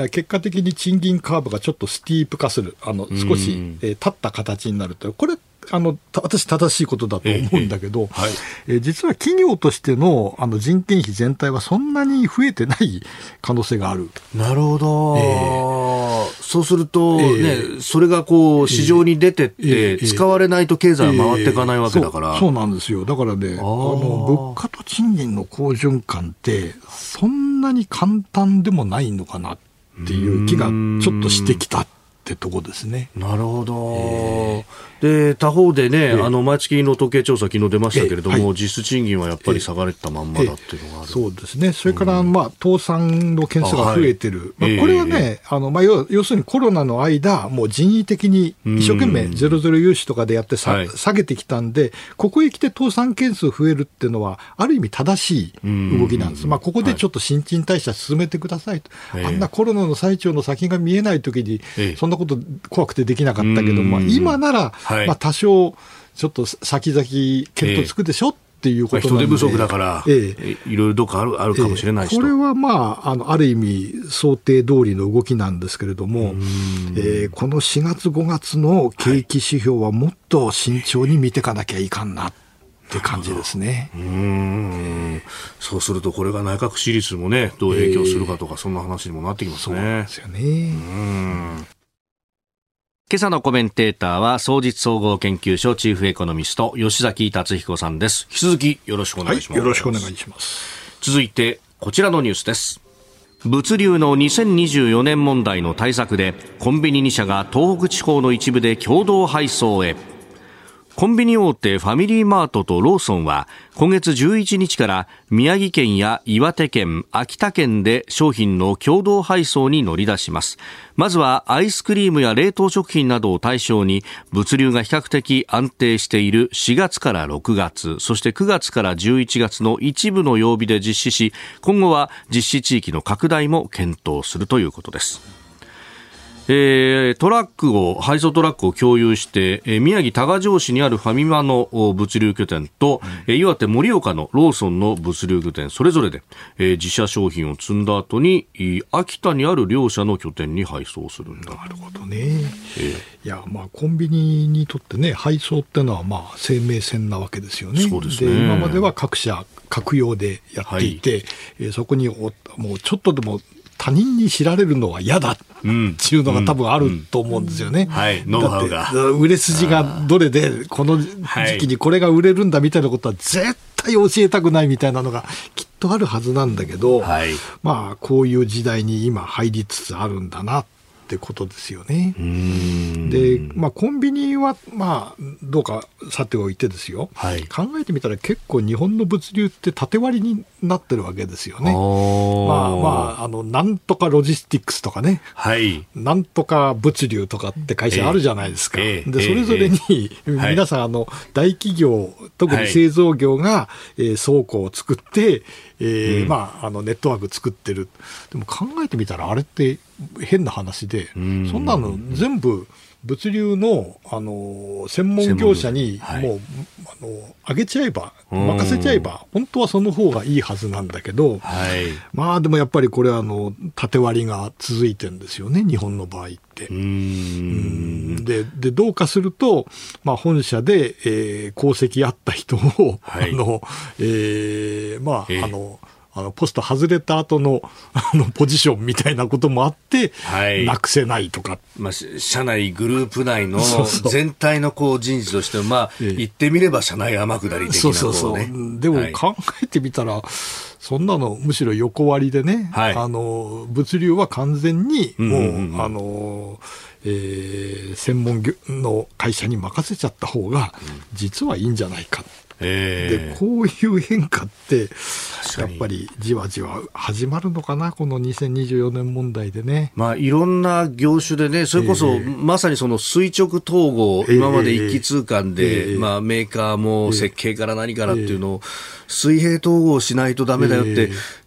結果的に賃金カーブがちょっとスティープ化する、あの少し、えー、立った形になると、これあの私正しいことだと思うんだけど、えーはいえー、実は企業としての、あの人件費全体はそんなに増えてない可能性がある。 なるほど、えー、そうすると、ねえー、それがこう市場に出てって、えーえー、使われないと経済は回っていかないわけだから、 えー、そう、そうなんですよ。だからね、あの物価と賃金の好循環ってそんなに簡単でもないのかなっていう気がちょっとしてきたってとこですね。 なるほど、えーで他方でね、えー、あの毎月の統計調査昨日出ましたけれども、えーはい、実質賃金はやっぱり下がれたまんまだっていうのがある、 えー、そうですね。それから、うんまあ、倒産の件数が増えてる、はいまあ、これはね、えーあのまあ、要, 要するにコロナの間もう人為的に一生懸命ゼロゼロ融資とかでやってさ、はい、下げてきたんで、ここへ来て倒産件数増えるっていうのはある意味正しい動きなんです。まあ、ここでちょっと新陳代謝進めてくださいと、はい、あんなコロナの最中の先が見えないときに、えー、そんなこと怖くてできなかったけど、まあ、今なら、はいまあ、多少ちょっと先々検討つくでしょ、えー、っていうことなんで、 人手不足だから、えー、いろいろどっかある、あるかもしれないし、 えー、これは、まあ、あのある意味想定通りの動きなんですけれども、えー、このしがつごがつの景気指標はもっと慎重に見ていかなきゃいかんなって感じですね。 うーんそうするとこれが内閣支持率もねどう影響するかとか、えー、そんな話にもなってきますね。 そうなんですよね。うん今朝のコメンテーターは双日総合研究所チーフエコノミスト吉崎達彦さんです。引き続きよろしくお願いします、 はい、よろしくお願いします。 続いてこちらのニュースです。物流のにせんにじゅうよねん問題の対策でコンビニに社が東北地方の一部で共同配送へ。コンビニ大手ファミリーマートとローソンは今月じゅういちにちから宮城県や岩手県、秋田県で商品の共同配送に乗り出します。まずはアイスクリームや冷凍食品などを対象に物流が比較的安定しているしがつからろくがつ、そしてくがつからじゅういちがつの一部の曜日で実施し、今後は実施地域の拡大も検討するということです。えー、トラックを配送トラックを共有して、えー、宮城多賀城市にあるファミマの物流拠点と、うん、岩手盛岡のローソンの物流拠点それぞれで、えー、自社商品を積んだ後に秋田にある両社の拠点に配送するんだ。 なるほどね、えー、いやまあコンビニにとってね配送ってのはまあ生命線なわけですよね。 そうですね。 で今までは各社各用でやっていて、はいえー、そこにもうちょっとでも他人に知られるのは嫌だっていうのが多分あると思うんですよね、うんうんはい、ノウハウがだって売れ筋がどれでこの時期にこれが売れるんだみたいなことは絶対教えたくないみたいなのがきっとあるはずなんだけど、はい、まあこういう時代に今入りつつあるんだなってことですよね。 うんで、まあ、コンビニはまあどうかさておいてですよ、 はい、 考えてみたら結構日本の物流って縦割りになってるわけですよね。まあまああのなんとかロジスティックスとかね、 はい、 なんとか物流とかって会社あるじゃないですか、えー、でそれぞれに、えー、皆さんあの大企業特に製造業が、はいえー、倉庫を作ってえーうんまあ、あのネットワーク作ってる。でも考えてみたらあれって変な話で、そんなの全部物流の、あの専門業者にもう、はい、あの上げちゃえば任せちゃえば本当はその方がいいはずなんだけど、 はい、 まあでもやっぱりこれはあの縦割りが続いてるんですよね日本の場合って。 うーんででどうかすると、まあ、本社で、えー、功績あった人を、はい、あのえー、まあ、えー、あのあのポスト外れた後のあのポジションみたいなこともあって、はい、なくせないとか、 まあ、社内グループ内の全体のこう人事としても、まあ、ええ、言ってみれば社内天下り的な、ね、 そうそうそうでも考えてみたら、はい、そんなのむしろ横割りでね、はい、あの物流は完全にもう、うんうんうん、あのえー、専門の会社に任せちゃった方が実はいいんじゃないか、 えー、 でこういう変化ってやっぱりじわじわ始まるのかなこのにせんにじゅうよねん問題でね。 まあ、いろんな業種でねそれこそ、えー、まさにその垂直統合、えー、今まで一気通貫で、えーまあ、メーカーも設計から何からっていうのを水平統合しないとダメだよって、えー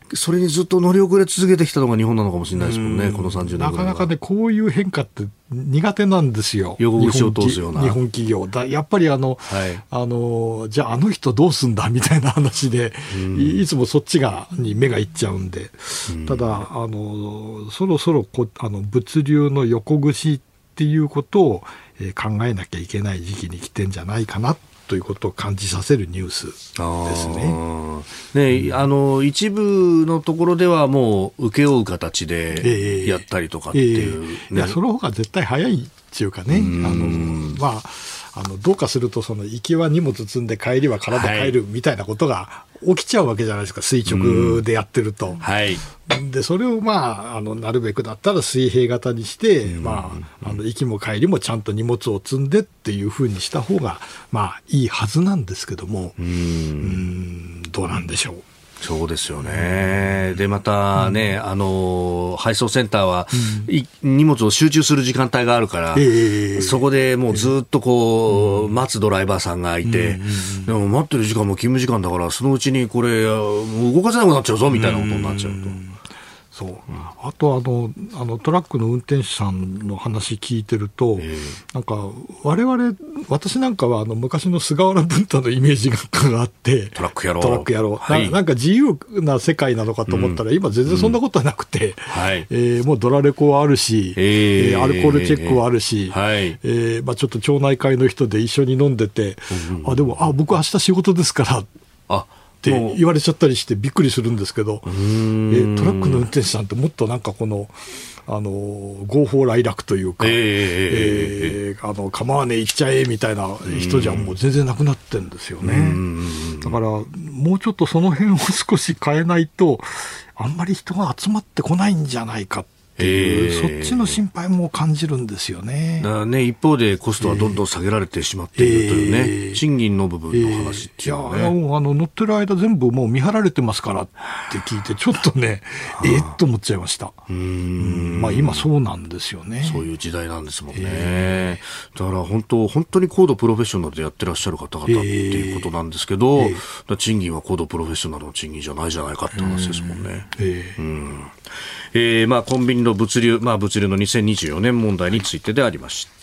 それにずっと乗り遅れ続けてきたのが日本なのかもしれないですもんね、このさんじゅうねんぐらいは。 なかなかね、こういう変化って苦手なんですよ。 横串を通すような日本企業だ。やっぱりあの、はい、あの、じゃああの人どうすんだみたいな話で、い, いつもそっちがに目がいっちゃうんで、ただ、あの、そろそろこあの物流の横串っていうことを、えー、考えなきゃいけない時期に来てんじゃないかなということを感じさせるニュースですね。 ね、うん、あの一部のところではもう請け負う形でやったりとかっていう、ね、 えーえー、いやその方が絶対早いっていうかね、あの、まあ、あのどうかするとその行きは荷物積んで帰りは体帰るみたいなことが起きちゃうわけじゃないですか、垂直でやってると。はい、でそれを、まあ、あのなるべくだったら水平型にして、まあ、あの行きも帰りもちゃんと荷物を積んでっていうふうにした方が、まあ、いいはずなんですけども、うーん、どうなんでしょう。 そうですよね。でまたね、うん、あの配送センターは、うん、荷物を集中する時間帯があるから、えー、そこでもうずっとこう、うん、待つドライバーさんがいて、うん、でも待ってる時間も勤務時間だからそのうちにこれもう動かせなくなっちゃうぞみたいなことになっちゃうと、うん、 そう、うん、あとあのあのトラックの運転手さんの話聞いてると、えー、なんか我々私なんかはあの昔の菅原文太のイメージがあってトラック野郎トラック野郎、はい、な, なんか自由な世界なのかと思ったら、うん、今全然そんなことはなくて、うん、はいえー、もうドラレコはあるし、えー、アルコールチェックはあるし、はいえーまあ、ちょっと町内会の人で一緒に飲んでて、うん、あでもあ僕明日仕事ですからあって言われちゃったりしてびっくりするんですけど、えー、トラックの運転手さんってもっとなんかこのあの合法来楽というか、えーえー、あの構わねえ行っちゃえみたいな人じゃもう全然なくなってるんですよね。だからもうちょっとその辺を少し変えないとあんまり人が集まってこないんじゃないかっていう、えー、そっちの心配も感じるんですよね。 だからね、一方でコストはどんどん下げられてしまっているというね、えー、賃金の部分の話っていうのはね、 えー、いやあの乗ってる間全部もう見張られてますからって聞いてちょっとねえー、っと思っちゃいました。うーん、まあ、今そうなんですよね。 そういう時代なんですもんね、えー、だから本当本当に高度プロフェッショナルでやってらっしゃる方々っていうことなんですけど、えー、だ賃金は高度プロフェッショナルの賃金じゃないじゃないかって話ですもんね。えーうんえーまあ、コンビニの物流、まあ、物流のにせんにじゅうよねん問題についてでありました。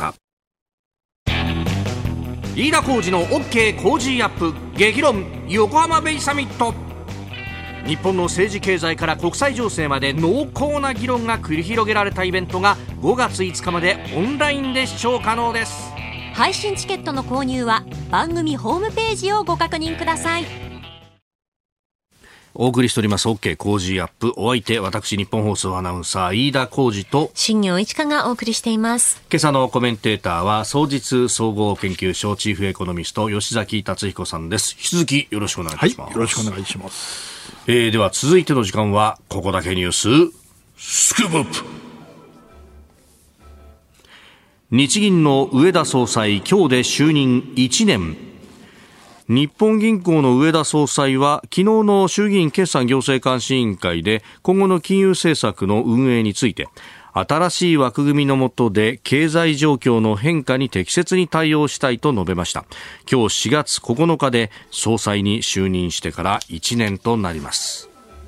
飯田浩司の OK 工事アップ激論横浜ベイサミット。日本の政治経済から国際情勢まで濃厚な議論が繰り広げられたイベントがごがついつかまでオンラインで視聴可能です。 配信チケットの購入は番組ホームページをご確認ください。 お送りしております OK 工事アップ。お相手私日本放送アナウンサー飯田浩司と新業一華がお送りしています。 今朝のコメンテーターは双日総合研究所チーフエコノミスト吉崎達彦さんです。引き続きよろしくお願いします。 はい、よろしくお願いします。 えー、では続いての時間はここだけニューススクープアップ。日銀の植田総裁今日で就任いちねん。日本銀行の植田総裁は昨日の衆議院決算行政監視委員会で今後の金融政策の運営について新しい枠組みの下で経済状況の変化に適切に対応したいと述べました。今日しがつここのかで総裁に就任してからいちねんとなります。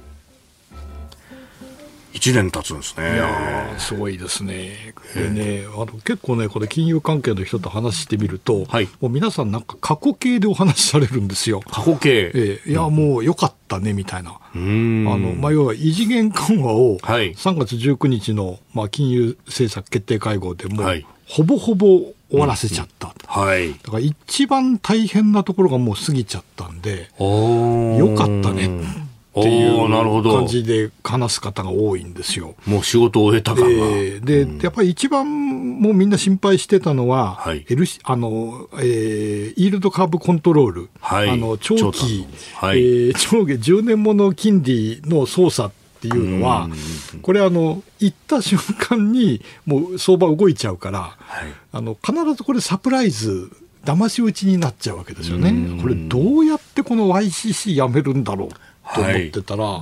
いちねん経つんですね。 いやすごいですね。でね、あの結構ねこれ金融関係の人と話してみると、はい、もう皆さんなんか過去形でお話しされるんですよ。 過去形、 えー、いやもう良かったねみたいな。うーんあの、まあ、要は異次元緩和をさんがつじゅうくにちの、まあ、金融政策決定会合でもう、はい、ほぼほぼ終わらせちゃった、うんはい、だから一番大変なところがもう過ぎちゃったんで良かったねっていう感じで話す方が多いんですよ。 もう仕事を終えた感が、 えー、で、うん、やっぱり一番もうみんな心配してたのは、はい、L、あのえー、イールドカーブコントロール、はい、あの長期、はいえー、上下じゅうねんもの金利の操作っていうのは、これあの行った瞬間にもう相場動いちゃうから、はい、あの必ずこれサプライズ騙し討ちになっちゃうわけですよね。これどうやってこの ワイシーシー やめるんだろうと思ってたら、はい、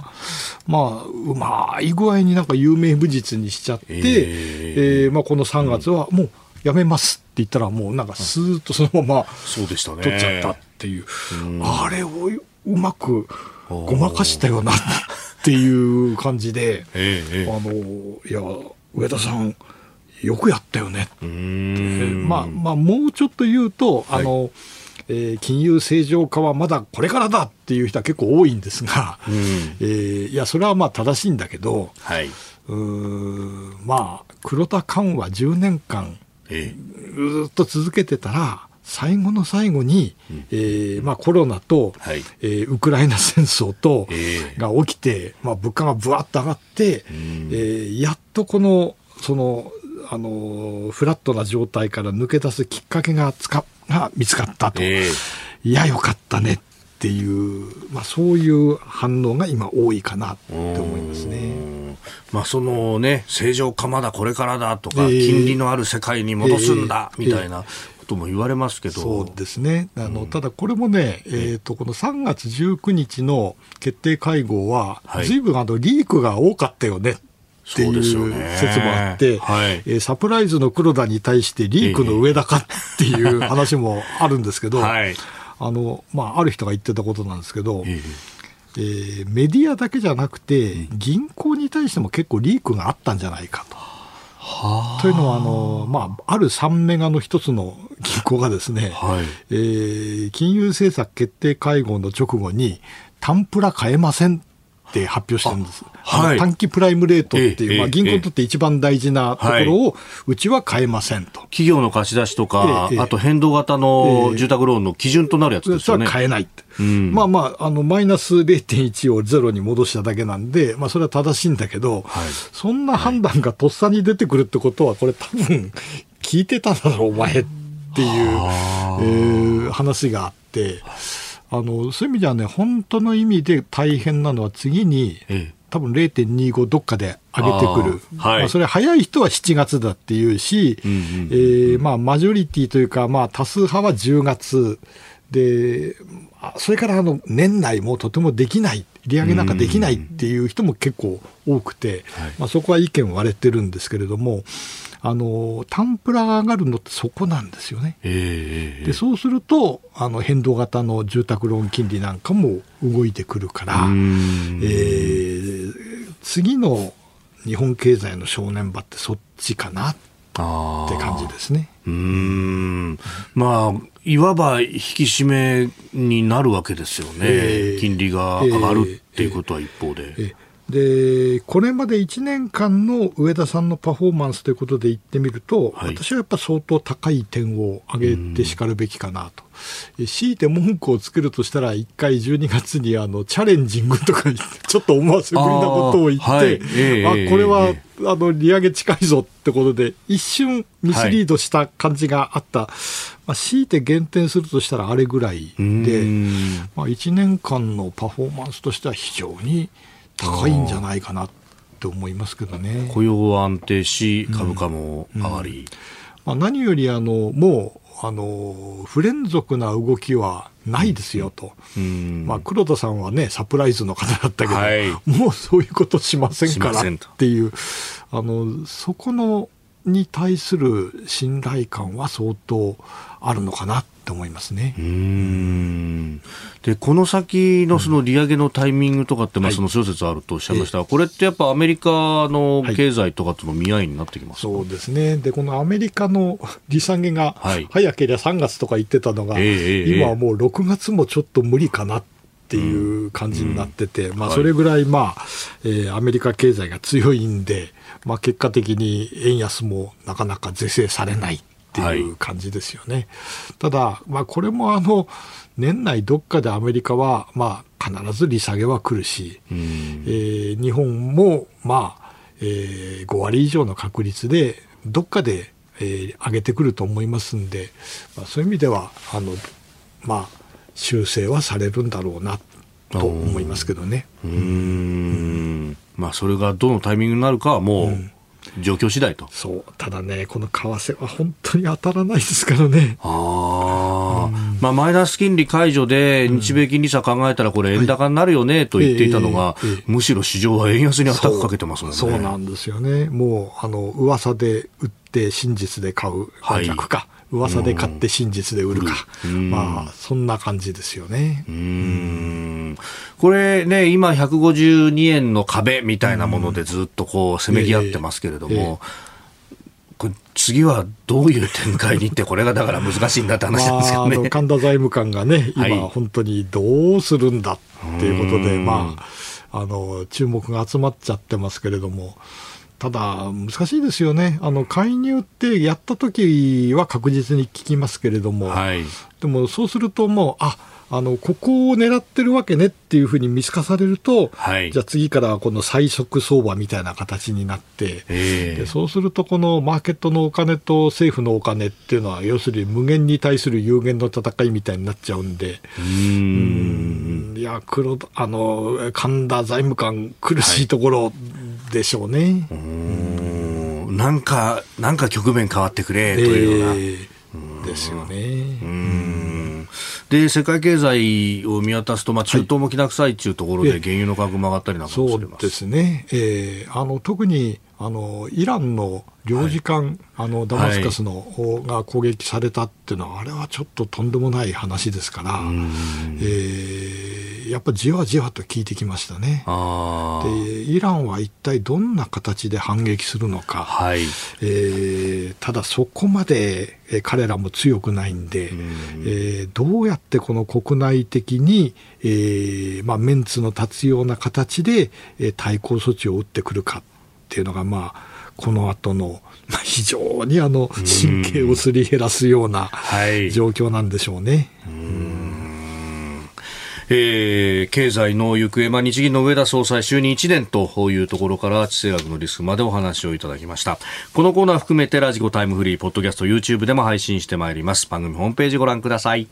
まあうまい具合になんか有名無実にしちゃって、えーえーまあ、このさんがつはもうやめますって言ったらもうなんかスーッとそのまま取っちゃったっていう、うん、あれをうまくごまかしたようなっていう感じで、 ええ、 あのいや上田さんよくやったよねって、まあまあ、もうちょっと言うと、はい、あのえー、金融正常化はまだこれからだっていう人は結構多いんですが、うんえー、いやそれはまあ正しいんだけど、はい、うーまあ黒田緩和じゅうねんかん、えー、ずっと続けてたら最後の最後に、うんえーまあ、コロナと、はいえー、ウクライナ戦争と、えー、が起きて、まあ、物価がぶわっと上がって、うんえー、やっとこのそのあのフラットな状態から抜け出すきっかけがつかが見つかったと、えー、いやよかったねっていう、まあ、そういう反応が今多いかなと思いますね。 まあ、そのね正常化まだこれからだとか、えー、金利のある世界に戻すんだ、えー、みたいなことも言われますけど、 そうですねあの、うん、ただこれもね、えー、とこのさんがつじゅうくにちの決定会合は、はい、随分あのリークが多かったよねっていう説もあって、はいえー、サプライズの黒田に対してリークの上田かっていう話もあるんですけど、はい、あのまあ、ある人が言ってたことなんですけど、えーえー、メディアだけじゃなくて銀行に対しても結構リークがあったんじゃないかと。はあ、というのはあの、まあ、あるさんメガの一つの銀行がですね、はいえー、金融政策決定会合の直後にタンプラ変えませんって発表してるんです。はい、短期プライムレートっていう、ええまあ、銀行にとって一番大事なところをうちは変えませんと。 企業の貸し出しとか、ええ、あと変動型の住宅ローンの基準となるやつですよね。 それは変えないって、うん、まあまあ、あのマイナス ゼロてんいち をゼロに戻しただけなんで、まあ、それは正しいんだけど、はい、そんな判断がとっさに出てくるってことはこれ多分聞いてただろお前っていう、えー、話があって、あのそういう意味ではね本当の意味で大変なのは次に、ええ、多分 ゼロてんにじゅうご どっかで上げてくる、あ、はいまあ、それ早い人はしちがつだっていうし、うんうんうんえーまあ、マジョリティというか、まあ、多数派はじゅうがつで、それからあの年内もとてもできない利上げなんかできないっていう人も結構多くて、はいまあ、そこは意見割れてるんですけれども、あのタンプラが上がるのってそこなんですよね。えー、でそうするとあの変動型の住宅ローン金利なんかも動いてくるから、えー、次の日本経済の正念場ってそっちかなって感じですね。 うーんまあいわば引き締めになるわけですよね、えー、金利が上がるっていうことは一方で、えーえーえーでこれまでいちねんかんの上田さんのパフォーマンスということで言ってみると、はい、私はやっぱ相当高い点を上げてしかるべきかなと。強いて文句をつけるとしたらいっかいじゅうにがつにあのチャレンジングとかちょっと思わせぶりなことを言って、あ、はいえー、あこれは、えー、あの利上げ近いぞってことで一瞬ミスリードした感じがあった、はいまあ、強いて減点するとしたらあれぐらいで、まあ、いちねんかんのパフォーマンスとしては非常に高いんじゃないかなと思いますけどね。 雇用は安定し株価も上がり、うんうんまあ、何よりあのもうあの不連続な動きはないですよと、うんまあ、黒田さんはねサプライズの方だったけど、はい、もうそういうことしませんからっていうあのそこのに対する信頼感は相当あるのかなって思いますね。 うーんでこの先のその利上げのタイミングとかって、うん、まあその諸説あるとおっしゃいましたが、はい、これってやっぱアメリカの経済とかとの見合いになってきますか？ はい、そうですね。でこのアメリカの利下げが早ければさんがつとか言ってたのが、はい、今はもうろくがつもちょっと無理かなっていう感じになってて、うんまあ、それぐらい、まあえー、アメリカ経済が強いんで、まあ、結果的に円安もなかなか是正されないっていう感じですよね。はい、ただ、まあ、これもあの年内どっかでアメリカは、まあ、必ず利下げは来るし、うんえー、日本も、まあえー、ごわり以上の確率でどっかで、えー、上げてくると思いますんで、まあ、そういう意味ではあの、まあ、修正はされるんだろうなと思いますけどね。 うーん、うんまあ、それがどのタイミングになるかはもう、うん状況次第と。 そうただねこの為替は本当に当たらないですからね。 あ、うんまあ、マイナス金利解除で日米金利差考えたらこれ円高になるよねと言っていたのが、はいえーえー、むしろ市場は円安にアタックかけてますもんね。 そう、そうなんですよね。もうあの噂で売っって真実で買う、はい、逆か噂で買って真実で売るか、うん、まあそんな感じですよね。 うーん、これね、今ひゃくごじゅうにえんの壁みたいなものでずっとこうせめぎ合ってますけれども、えーえーこれ次はどういう展開にってこれがだから難しいんだって話なんですよね。 まあ、あの神田財務官がね今、はい、本当にどうするんだっていうことで、まあ、あの注目が集まっちゃってますけれども、ただ難しいですよね。あの介入ってやった時は確実に効きますけれども、はい、でもそうするともうああのここを狙ってるわけねっていうふうに見透かされると、はい、じゃあ次からはこの最速相場みたいな形になって、でそうするとこのマーケットのお金と政府のお金っていうのは要するに無限に対する有限の戦いみたいになっちゃうんで、うーん、いや黒あの神田財務官苦しいところでしょうね。 はい、うーん、なんかなんか局面変わってくれというような、えー、 ですよね。 うーんで世界経済を見渡すと、まあ、中東もきな臭いというところで原油の価格も上がったりなんかもしれます。 そうですね、えー、あの特にあのイランの領事館、はい、あのダマスカスの、はい、が攻撃されたっていうのはあれはちょっととんでもない話ですから、えー、やっぱりじわじわと効いてきましたね。あでイランは一体どんな形で反撃するのか、はい、えー、ただそこまでえ彼らも強くないんで、んえー、どうやってこの国内的に、えーまあ、メンツの立つような形で、えー、対抗措置を打ってくるかっていうのが、まあ、この後の、まあ、非常にあの神経をすり減らすような状況なんでしょうね。うーん、 えー、経済の行方、まあ、日銀の植田総裁就任いちねんというところから地政学のリスクまでお話をいただきました。このコーナー含めてラジコタイムフリーポッドキャスト YouTube でも配信してまいります。番組ホームページご覧ください。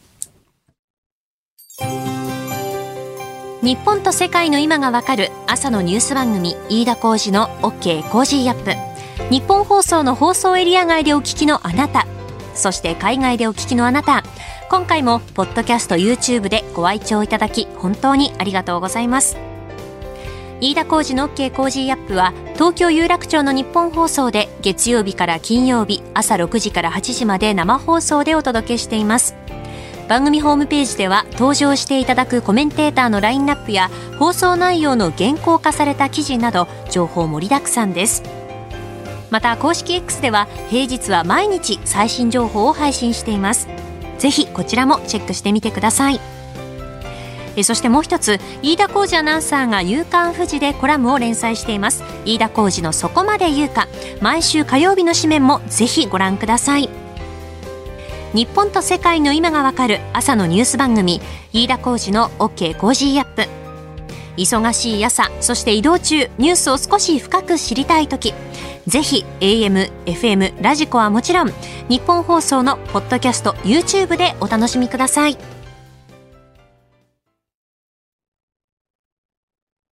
日本と世界の今がわかる朝のニュース番組、飯田浩司の OK コージーアップ。日本放送の放送エリア外でお聞きのあなた、そして海外でお聞きのあなた、今回もポッドキャスト YouTube でご愛聴いただき本当にありがとうございます。飯田浩司の OK コージーアップは東京有楽町の日本放送で月曜日から金曜日朝ろくじからはちじまで生放送でお届けしています。番組ホームページでは登場していただくコメンテーターのラインナップや放送内容の原稿化された記事など情報盛りだくさんです。また公式 X では平日は毎日最新情報を配信しています。ぜひこちらもチェックしてみてください。えそしてもう一つ、飯田浩司アナウンサーが夕刊フジでコラムを連載しています。飯田浩司のそこまで言うか、毎週火曜日の紙面もぜひご覧ください。日本と世界の今がわかる朝のニュース番組、飯田浩司の OK コージーアップ。忙しい朝、そして移動中、ニュースを少し深く知りたいとき、ぜひ エーエム、エフエム、ラジコはもちろん日本放送のポッドキャスト YouTube でお楽しみください。